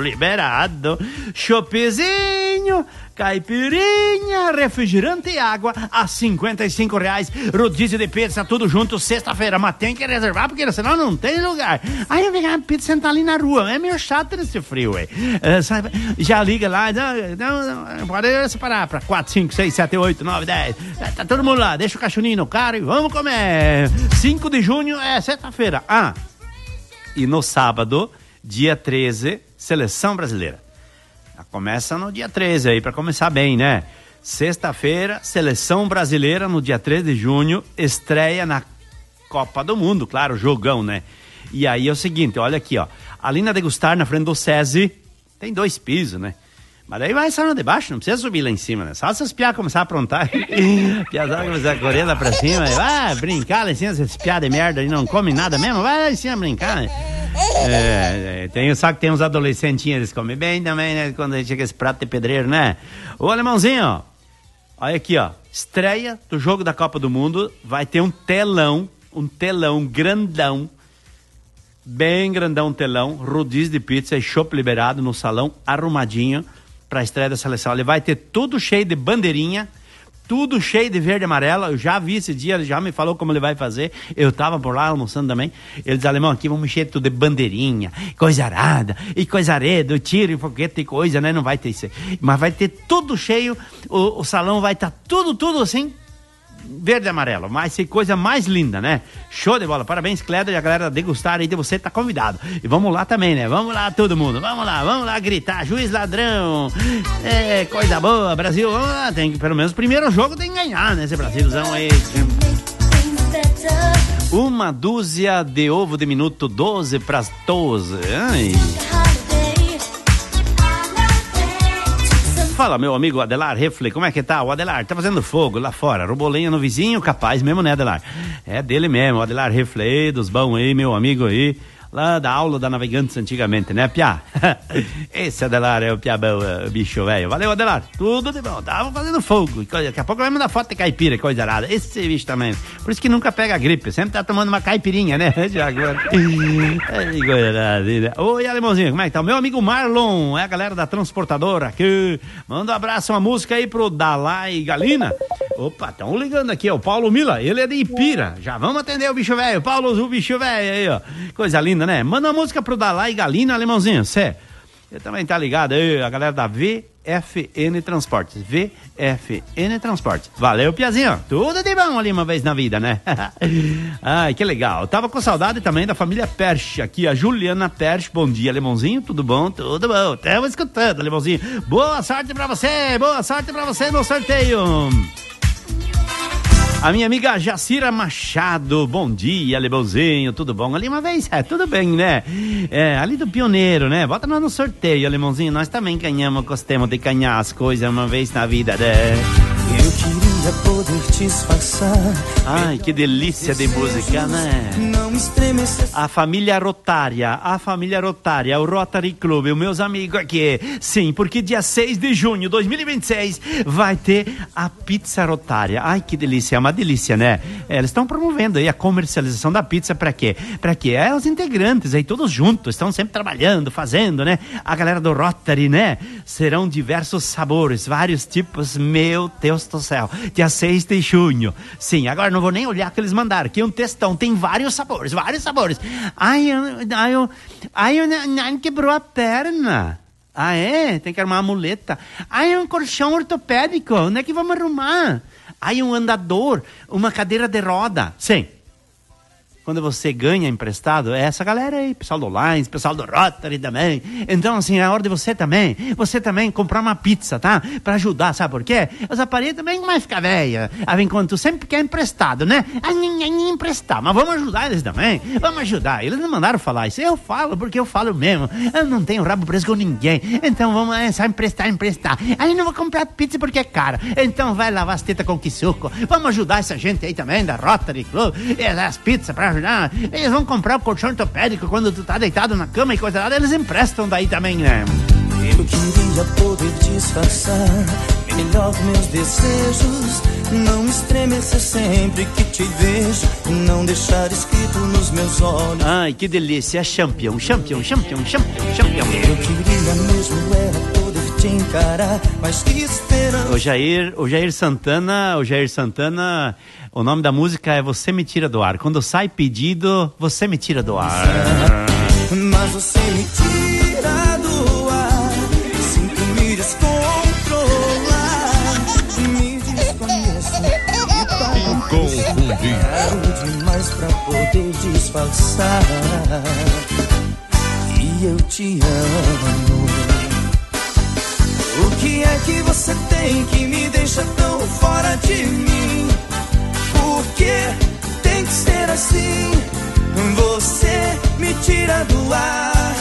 Chopezinho, caipirinha, refrigerante e água a R$55. Rodízio de pizza, tudo junto, sexta-feira. Mas tem que reservar, porque senão não tem lugar. Aí eu pegar uma pizza e sentar ali na rua. É meio chato nesse frio, ué. Já liga lá, não, pode separar para 4, 5, 6, 7, 8, 9, 10. Tá todo mundo lá, deixa o caixoninho no carro e vamos comer. 5 de junho é sexta-feira. E no sábado, dia 13, Seleção Brasileira. Começa no dia 13 aí, pra começar bem, né? Sexta-feira, Seleção Brasileira, no dia 13 de junho, estreia na Copa do Mundo, claro, jogão, né? E aí é o seguinte, olha aqui, ó. Ali na Degustar, na frente do SESI, tem 2 pisos, né? Mas daí vai só no de baixo, não precisa subir lá em cima, né? Só se os piados começar a aprontar, piazada começar a correr lá pra cima, vai brincar lá em cima, esses piados de merda aí, não come nada mesmo, vai lá em cima brincar, né? Sabe que tem uns adolescentinhos, eles comem bem também, né? Quando chega esse prato de pedreiro, né? Ô, alemãozinho, ó. Olha aqui, ó. Estreia do jogo da Copa do Mundo. Vai ter um telão grandão. Bem grandão telão. Rodízio de pizza e chopp liberado no salão, arrumadinho pra estreia da seleção. Ele vai ter tudo cheio de bandeirinha. Tudo cheio de verde e amarelo. Eu já vi esse dia, ele já me falou como ele vai fazer. Eu tava por lá almoçando também. Ele diz, alemão, aqui vamos encher tudo de bandeirinha, coisa arada, e coisa areda, tiro e foguete e coisa, né? Não vai ter isso. Mas vai ter tudo cheio, o salão vai estar tudo assim, verde e amarelo. Mas que coisa mais linda, né? Show de bola. Parabéns, Cléder, e a galera degustar aí de você, tá convidado. E vamos lá também, né? Vamos lá, todo mundo. Vamos lá gritar. Juiz ladrão. Coisa boa, Brasil. Vamos lá, tem que, pelo menos, o primeiro jogo tem que ganhar, né? Esse Brasilzão aí. 1 dúzia de ovo de minuto, 12 pras 12. Ai. Fala, meu amigo Adelar Refle, como é que tá? O Adelar tá fazendo fogo lá fora, roubou lenha no vizinho, capaz mesmo, né, Adelar? É dele mesmo, o Adelar Refle, dos bons aí, meu amigo aí, lá da aula da Navegantes antigamente, né, Piá? Esse Adelar é o Piá bom, bicho velho. Valeu, Adelar, tudo de bom, tava fazendo fogo, daqui a pouco vai mandar foto de caipira, coisa arada, esse bicho também, por isso que nunca pega gripe, sempre tá tomando uma caipirinha, né, já agora. Coisa arada, né? Oi, alemãozinho, como é que tá? O meu amigo Marlon, é a galera da transportadora aqui, manda um abraço, uma música aí pro Dalai Galina. Opa, tão ligando aqui, ó, o Paulo Mila, ele é de Ipira, já vamos atender o bicho velho, Paulo, o bicho velho aí, ó, coisa linda, né? Manda uma música pro Dalai Galina, alemãozinho, você também tá ligado aí, a galera da VFN Transportes, VFN Transportes, valeu, Piazinho, tudo de bom ali uma vez na vida, né? Ai, que legal, tava com saudade também da família Perche, aqui a Juliana Perche, bom dia, alemãozinho, tudo bom, estamos escutando, alemãozinho, boa sorte pra você no sorteio. A minha amiga Jacira Machado, bom dia, alemãozinho, tudo bom? Ali uma vez, tudo bem, né? Ali do Pioneiro, né? Bota nós no sorteio, alemãozinho, nós também ganhamos, gostamos de ganhar as coisas uma vez na vida, né? Eu queria poder te disfarçar. Ai, que delícia de música, né? Não estremeça. A família Rotária, o Rotary Club, os meus amigos aqui. Sim, porque dia 6 de junho de 2026 vai ter a pizza Rotária. Ai, que delícia, é uma delícia, né? Eles estão promovendo aí a comercialização da pizza pra quê? Os integrantes aí todos juntos, estão sempre trabalhando, fazendo, né? A galera do Rotary, né? Serão diversos sabores, vários tipos, meu Deus do céu. Dia 6 de junho. Sim, agora não vou nem olhar que eles mandaram. Aqui um textão, tem vários sabores. Ai, quebrou a perna. Ah, é? Tem que arrumar uma muleta. Ai, um colchão ortopédico. Onde é que vamos arrumar? Ai, um andador, uma cadeira de roda. Sim. Quando você ganha emprestado, é essa galera aí, pessoal do Lines, pessoal do Rotary também. Então, assim, é a hora de você também comprar uma pizza, tá? Pra ajudar, sabe por quê? Os aparelhos também não vai ficar velha. Enquanto tu sempre quer emprestado, né? Emprestar, mas vamos ajudar eles também. Vamos ajudar. Eles não mandaram falar isso. Eu falo, porque eu falo mesmo. Eu não tenho rabo preso com ninguém. Então vamos só emprestar. Aí não vou comprar pizza porque é cara. Então vai lavar as tetas com quisuco. Vamos ajudar essa gente aí também, da Rotary Club. E as pizzas pra ajudar. Eles vão comprar o colchão ortopédico quando tu tá deitado na cama e coisa lá, eles emprestam daí também, né? Eu queria poder disfarçar melhor meus desejos, não estremecer sempre que te vejo, não deixar escrito nos meus olhos. Ai, que delícia, champion. Eu queria mesmo era poder te encarar, mas que esperança. O Jair Santana, o nome da música é Você Me Tira do Ar. Quando sai pedido, você me tira do ar. Mas você me tira do ar, sinto me descontrolar, me desconheço e para confundir. Quero demais pra poder disfarçar, e eu te amo. O que é que você tem que me deixa tão fora de mim? Porque tem que ser assim, você me tira do ar.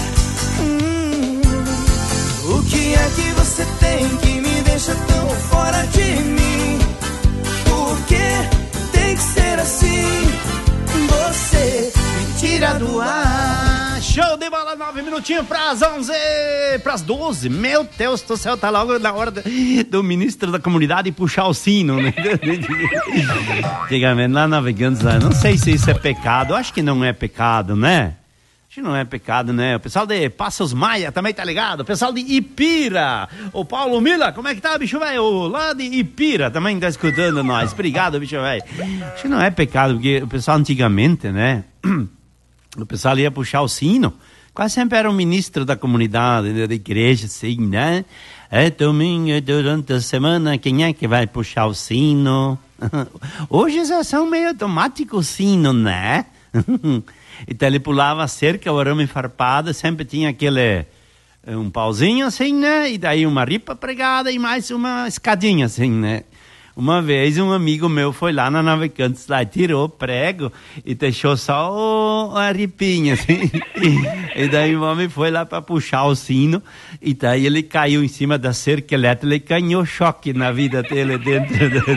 O que é que você tem que me deixa tão fora de mim? Porque tem que ser assim, você me tira do ar. Show de bola, 9 minutinhos pras 11, pras 12. Meu Deus do céu, tá logo na hora do ministro da comunidade puxar o sino, né? Antigamente lá Navegantes, não sei se isso é pecado, acho que não é pecado, né? Acho que não é pecado, né? O pessoal de Passos Maia também tá ligado. O pessoal de Ipira. O Paulo Mila, como é que tá, bicho velho? Lá de Ipira também tá escutando nós. Obrigado, bicho velho. Acho que não é pecado, porque o pessoal antigamente, né? O pessoal ia puxar o sino. Quase sempre era um ministro da comunidade, da igreja, assim, né? É domingo, durante a semana, quem é que vai puxar o sino? Hoje já são meio automático o sino, né? Então ele pulava a cerca, o arame farpado, sempre tinha aquele, um pauzinho assim, né? E daí uma ripa pregada e mais uma escadinha assim, né? Uma vez um amigo meu foi lá na Navegantes, lá tirou o prego e deixou só a ripinha, assim. E daí o homem foi lá para puxar o sino e daí ele caiu em cima da cerca elétrica e ganhou choque na vida dele dentro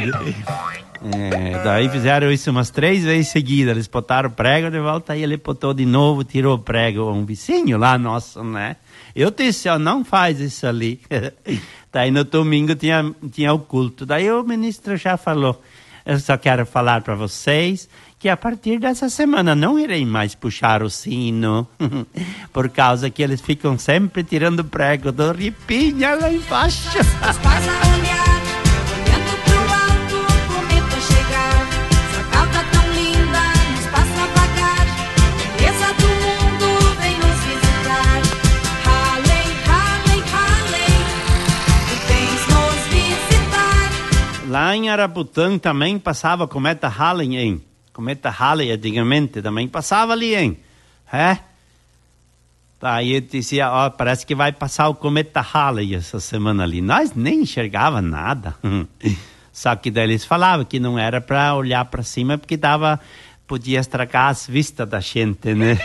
daí fizeram isso umas 3 vezes seguidas. Eles botaram o prego de volta, aí ele botou de novo, tirou o prego. Um vizinho lá nosso, né? Eu disse, ó, não faz isso ali. Daí no domingo tinha o culto. Daí o ministro já falou, eu só quero falar para vocês que a partir dessa semana não irei mais puxar o sino, por causa que eles ficam sempre tirando o prego do ripinha lá embaixo. Lá em Arabutã também passava cometa Halley, hein? Cometa Halley, antigamente, também passava ali, hein? Aí eu dizia, ó, parece que vai passar o cometa Halley essa semana ali. Nós nem enxergava nada. Só que daí eles falavam que não era para olhar para cima, porque podia estragar as vistas da gente, né?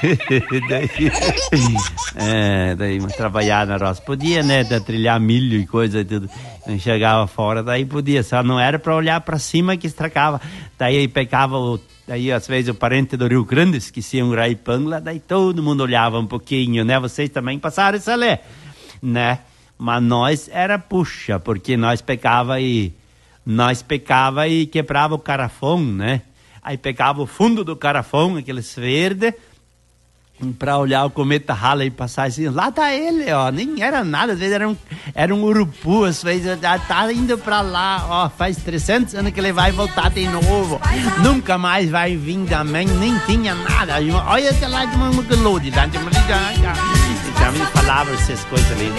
Daí trabalhar na roça. Podia, né? Trilhar milho e coisa e tudo. Enxergava fora, daí podia. Só não era para olhar para cima que estragava. Daí pegava, daí às vezes o parente do Rio Grande esquecia um raipangla, daí todo mundo olhava um pouquinho, né? Vocês também passaram isso ali, né? Mas nós era puxa, porque nós pecava e quebrava o carafão, né? Aí pegava o fundo do carafão, aqueles verdes, para olhar o cometa Halley passar assim, lá tá ele, ó, nem era nada, às vezes era um urupu, às vezes já tá indo para lá, ó, faz 300 anos que ele vai voltar de novo, nunca mais vai vir também, nem tinha nada, olha até lá de uma gulode, já me falava essas coisas ali.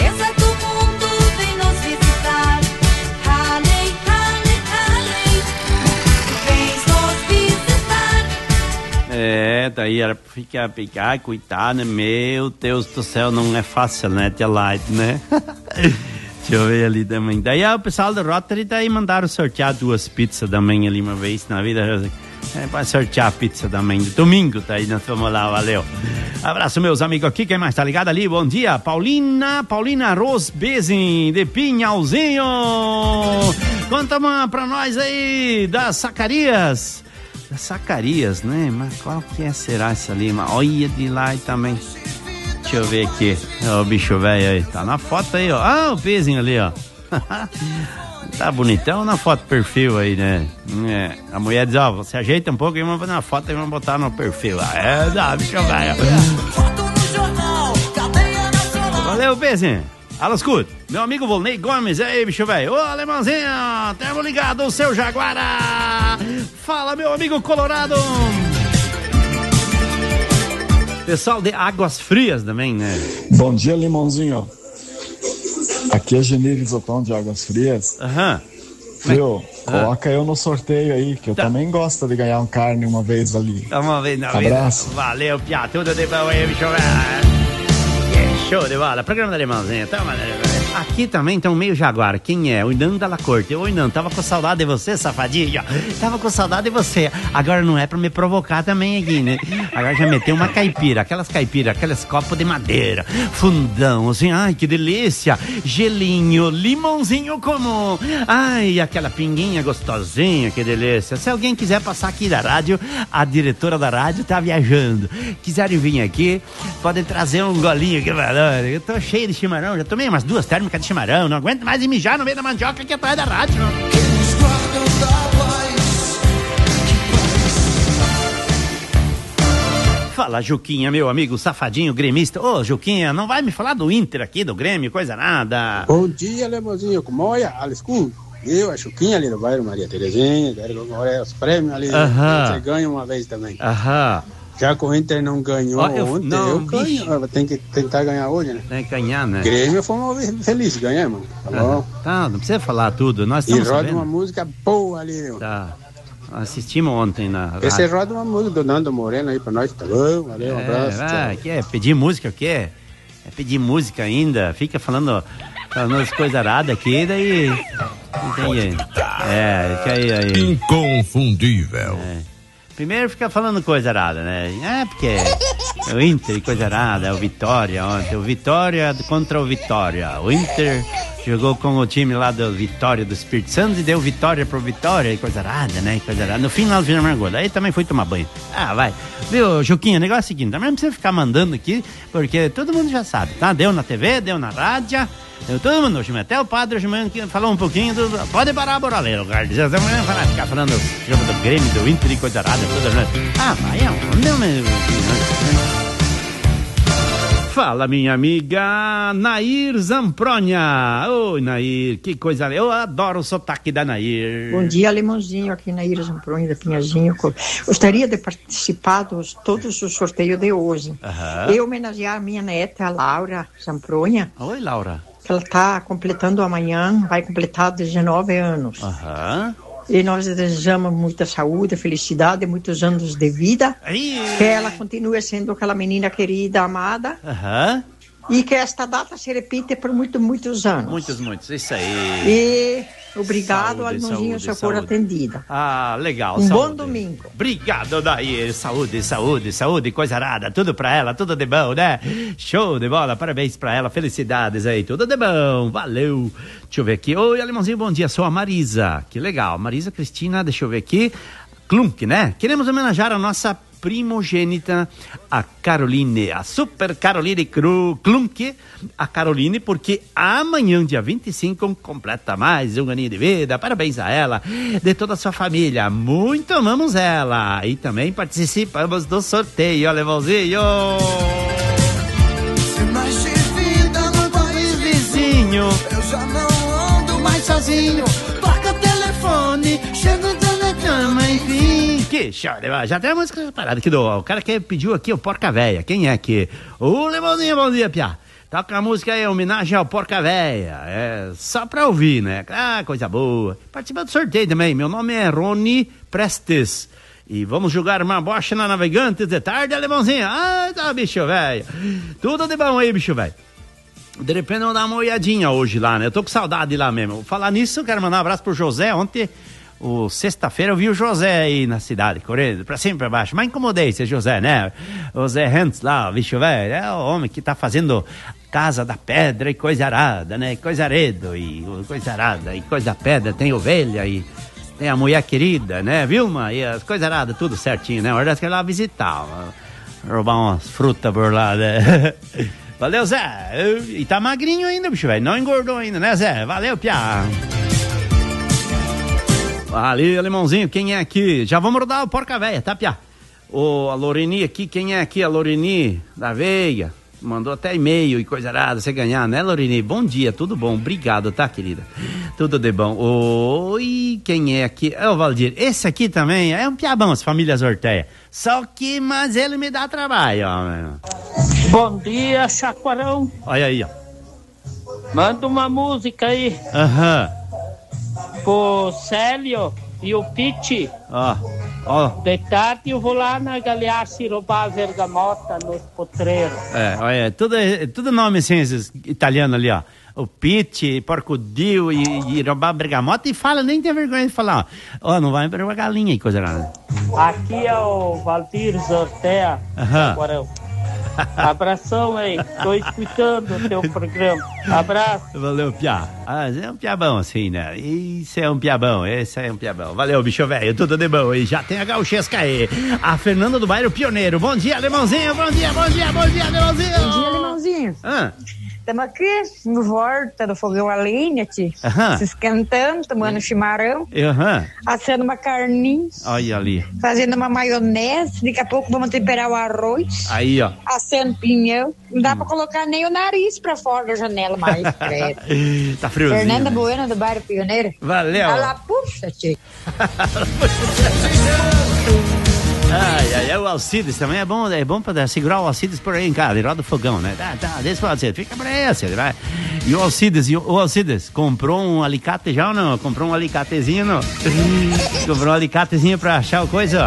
Daí era pra ficar, pegar, cuidar, né? Meu Deus do céu, não é fácil, né? Tia Light, né? Deixa eu ver ali também. Daí o pessoal do Rotary daí mandaram sortear 2 pizzas também ali uma vez na vida. Vai sortear a pizza também do domingo, daí nós vamos lá, valeu. Abraço, meus amigos aqui, quem mais tá ligado ali? Bom dia, Paulina Rosbezin, de Pinhalzinho. Conta uma pra nós aí, das Zacarias. Zacarias, né? Mas qual que será essa ali? Mas olha de lá também. Deixa eu ver aqui. O bicho velho aí. Tá na foto aí, ó. Ah, o pezinho ali, ó. Tá bonitão na foto perfil aí, né? A mulher diz, ó, você ajeita um pouco e vamos fazer uma foto e vamos botar no perfil. Dá, bicho velho. Valeu, pezinho. Alô, escuta, meu amigo Volney Gomes, aí, bicho velho, ô, alemãozinho, tamo ligado, o seu Jaguara, fala, meu amigo Colorado, pessoal de Águas Frias também, né? Bom dia, Limãozinho, aqui é Genívio Zotão de Águas Frias. Frio, coloca eu no sorteio aí, que eu também gosto de ganhar um carne uma vez ali. Uma vez na Abraço. Vida. Valeu, Pia, tudo de bom aí, bicho velho. Show de bola, programa da Alemãozinha, toma, Aqui também tem um meio jaguar. Quem é? O Inan da La Corte. Oi, Inan, tava com saudade de você, safadinho. Tava com saudade de você. Agora não é pra me provocar também aqui, né? Agora já meteu uma caipira. Aqueles copos de madeira. Fundão, assim, ai, que delícia. Gelinho, limãozinho comum. Ai, aquela pinguinha gostosinha, que delícia. Se alguém quiser passar aqui da rádio, a diretora da rádio tá viajando. Quiserem vir aqui, podem trazer um golinho aqui, valor. Eu tô cheio de chimarrão, já tomei umas 2 térmicas de chimarrão, não aguento mais mijar no meio da mandioca aqui atrás da rádio. Fala, Juquinha, meu amigo safadinho, gremista. Ô, Juquinha, não vai me falar do Inter aqui, do Grêmio, coisa nada. Bom dia, Lemozinho, como é? Alles gut? Eu, a Juquinha ali no bairro Maria Terezinha, quero os prêmios ali, você ganha uma vez também. Já que o Inter não ganhou ontem, eu ganho. Tem que tentar ganhar hoje, né? Tem que ganhar, né? Grêmio fomos felizes, ganhamos. Tá bom? Tá, não precisa falar tudo. Nós estamos roda sabendo. Uma música boa ali, meu. Tá. Assistimos ontem na rádio. Esse roda uma música do Nando Moreno aí pra nós, tá bom? Valeu, um abraço. Quer pedir música, o quê? É pedir música ainda? Fica falando as coisas aradas aqui, daí... Entendi. Que aí. Inconfundível. Primeiro fica falando coisa arada, né? Porque o Inter e coisa arada, o Vitória ontem. O Vitória contra o Vitória. O Inter jogou com o time lá do Vitória do Espírito Santo e deu vitória pro Vitória e coisa arada, né? Coisa arada. No final, fiz amargura. Aí também foi tomar banho. Vai. Viu, Juquinha, o negócio é o seguinte, também não precisa ficar mandando aqui, porque todo mundo já sabe, tá? Deu na TV, deu na rádio. Todo mundo, até o padre falou um pouquinho do... Pode parar a boraleira, Carlos. Você não vai ficar falando do Grêmio, do Inter e coisa arada, tudo, né? Vai aonde, Fala, minha amiga Nair Zampronha. Oi, Nair, que coisa... Eu adoro o sotaque da Nair. Bom dia, Alemãozinho, aqui Nair Zampronha, da Pinhazinho. Gostaria de participar de todos os sorteios de hoje. Eu homenagear a minha neta, a Laura Zampronha. Oi, Laura. Ela está completando amanhã, vai completar 19 anos. E nós desejamos muita saúde, felicidade, muitos anos de vida. Que ela continue sendo aquela menina querida, amada. E que esta data se repita por muitos anos. Muitos, isso aí. E obrigado, Alemãozinho, se eu for atendida. Legal. Bom domingo. Obrigado, Daí. Saúde, coisa arada. Tudo pra ela, tudo de bom, né? Show de bola, parabéns pra ela, felicidades aí, tudo de bom, valeu. Deixa eu ver aqui. Oi, Alemãozinho, bom dia, sou a Marisa. Que legal, Marisa Cristina, deixa eu ver aqui. Klunk, né? Queremos homenagear a nossa primogênita, a Caroline, a super Caroline Klunk, a Caroline, porque amanhã, dia 25, completa mais um aninho de vida. Parabéns a ela, de toda a sua família. Muito amamos ela. E também participamos do sorteio, Alemãozinho. Mais de vida no país vizinho, eu já não ando mais sozinho. Toca o telefone, chega da cama, enfim. Que show, já tem a música separada aqui o cara que pediu aqui o Porca Véia. Quem é aqui? O Lemozinho, bom dia, piá. Toca a música aí, homenagem ao Porca Véia. Só pra ouvir, né? Coisa boa. Participa do sorteio também. Meu nome é Rony Prestes. E vamos jogar uma bocha na Navegantes de tarde, Alemãozinho. Tá, bicho velho. Tudo de bom aí, bicho velho. De repente eu vou dar uma olhadinha hoje lá, né? Eu tô com saudade lá mesmo. Falar nisso, eu quero mandar um abraço pro José. Ontem, sexta-feira, eu vi o José aí na cidade, correndo pra cima e pra baixo. Mas incomodei esse José, né? O Zé Hentz lá, o bicho velho. É o homem que tá fazendo Casa da Pedra e coisa arada, né? Coisa aredo e coisa arada e coisa da pedra. Tem ovelha e tem a mulher querida, né, Vilma? E as coisas aradas, tudo certinho, né? Hora que ir lá visitar, roubar umas frutas por lá, né? Valeu, Zé. E tá magrinho ainda, bicho velho. Não engordou ainda, né, Zé? Valeu, piá. Ali, Alemãozinho, quem é aqui? Já vamos rodar o Porca Véia, tá, piá? A Loreni aqui, quem é aqui? A Loreni da Veiga. Mandou até e-mail e coisa arada, você ganhar, né, Loreni? Bom dia, tudo bom? Obrigado, tá, querida? Tudo de bom. Oi, quem é aqui? É o Valdir. Esse aqui também é um piabão, as famílias Orteia. Só que, mas ele me dá trabalho, ó. Bom dia, Chacoarão. Olha aí, ó. Manda uma música aí. Pro Célio e o Piti. De tarde eu vou lá na Galeazzi roubar a bergamota nos potreiros. Olha, tudo nome assim, esses italianos ali, ó. o Pete, Porco-Dio e Bergamota e fala, nem tem vergonha de falar, ó, não vai me pegar galinha e coisa nada. Aqui é o Valdir Zortea. Agora abração aí, tô escutando o teu programa. Abraço. Valeu, Piá. É um piabão assim, né? Esse é um piabão. Valeu, bicho velho, tudo de bom. E já tem a gauchesca aí. A Fernanda do Bairro Pioneiro. Bom dia, Alemãozinho. Bom dia, Alemãozinho. Bom dia, Alemãozinho. Estamos aqui no volta do fogão a lenha, se esquentando, tomando chimarrão, assando uma carninha. Olha ali. Fazendo uma maionese. Daqui a pouco vamos temperar o arroz. Aí, ó. Assando pinhão. Não dá pra colocar nem o nariz pra fora da janela mais, credo. Tá friozinho. Fernanda Bueno do Bairro Pioneiro. Valeu. Olha lá, puxa, tia. O Alcides também é bom pra segurar o Alcides por aí em casa, roda do fogão, né? Desse pode ser, fica pra esse, vai. E o Alcides comprou um alicate já ou não? Comprou um alicatezinho, não? Comprou um alicatezinho pra achar o coisa,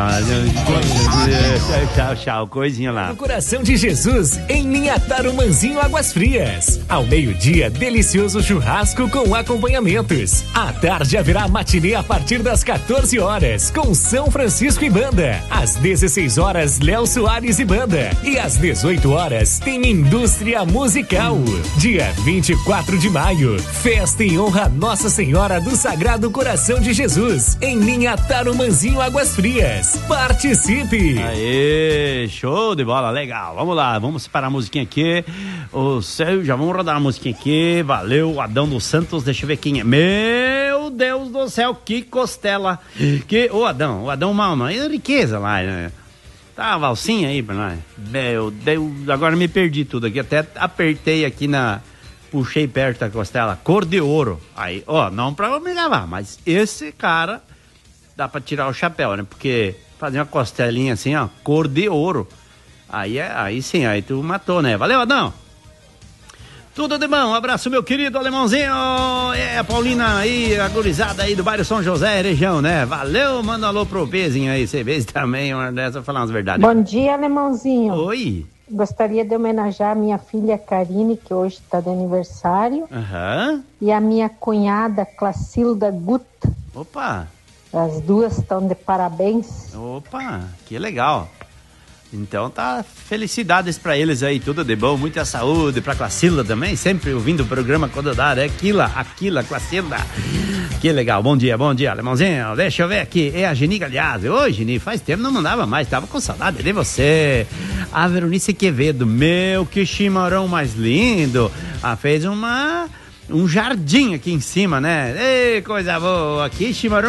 ó. Achar o coisinho lá. No Coração de Jesus, em Linha Tarumanzinho Águas Frias. Ao meio-dia, delicioso churrasco com acompanhamentos. À tarde haverá matinê a partir das 14 horas, com São Francisco e Banda. Às 16 horas, Léo Soares e Banda. E às 18 horas, tem Indústria Musical. Dia 24 de maio, festa em honra a Nossa Senhora do Sagrado Coração de Jesus, em Linha Tarumanzinho Águas Frias. Participe! Aê, show de bola, legal. Vamos lá, vamos separar a musiquinha aqui. Já vamos rodar a musiquinha aqui. Valeu, Adão dos Santos, deixa eu ver quem é. Meu Deus do céu, que costela. O Adão Malma, é riqueza lá, né? Tá a valsinha aí pra nós. Meu Deus, agora me perdi tudo aqui. Até apertei aqui puxei perto da costela. Cor de ouro. Aí, ó, não pra me gravar, mas esse cara dá pra tirar o chapéu, né? Porque fazer uma costelinha assim, ó, cor de ouro. Aí sim, aí tu matou, né? Valeu, Adão! Tudo de bom, um abraço, meu querido alemãozinho. A Paulina aí, a gurizada aí do bairro São José, região, né? Valeu, manda um alô pro Bezinho aí, você vê também, uma dessa, falar umas verdades. Bom dia, alemãozinho. Oi. Gostaria de homenagear a minha filha Karine, que hoje está de aniversário. E a minha cunhada Clacilda Guta. Opa. As duas estão de parabéns. Opa, que legal. Então tá, felicidades pra eles aí, tudo de bom, muita saúde pra Clacilda também, sempre ouvindo o programa quando dá, né? Aquila, Clacilda. Que legal, bom dia, alemãozinho. Deixa eu ver aqui, é a Geni Galhaço. Oi, Geni, faz tempo não mandava mais, tava com saudade de você. A Veronice Quevedo, meu, que chimarrão mais lindo. Fez um jardim aqui em cima, né? Ei, coisa boa, que chimarrão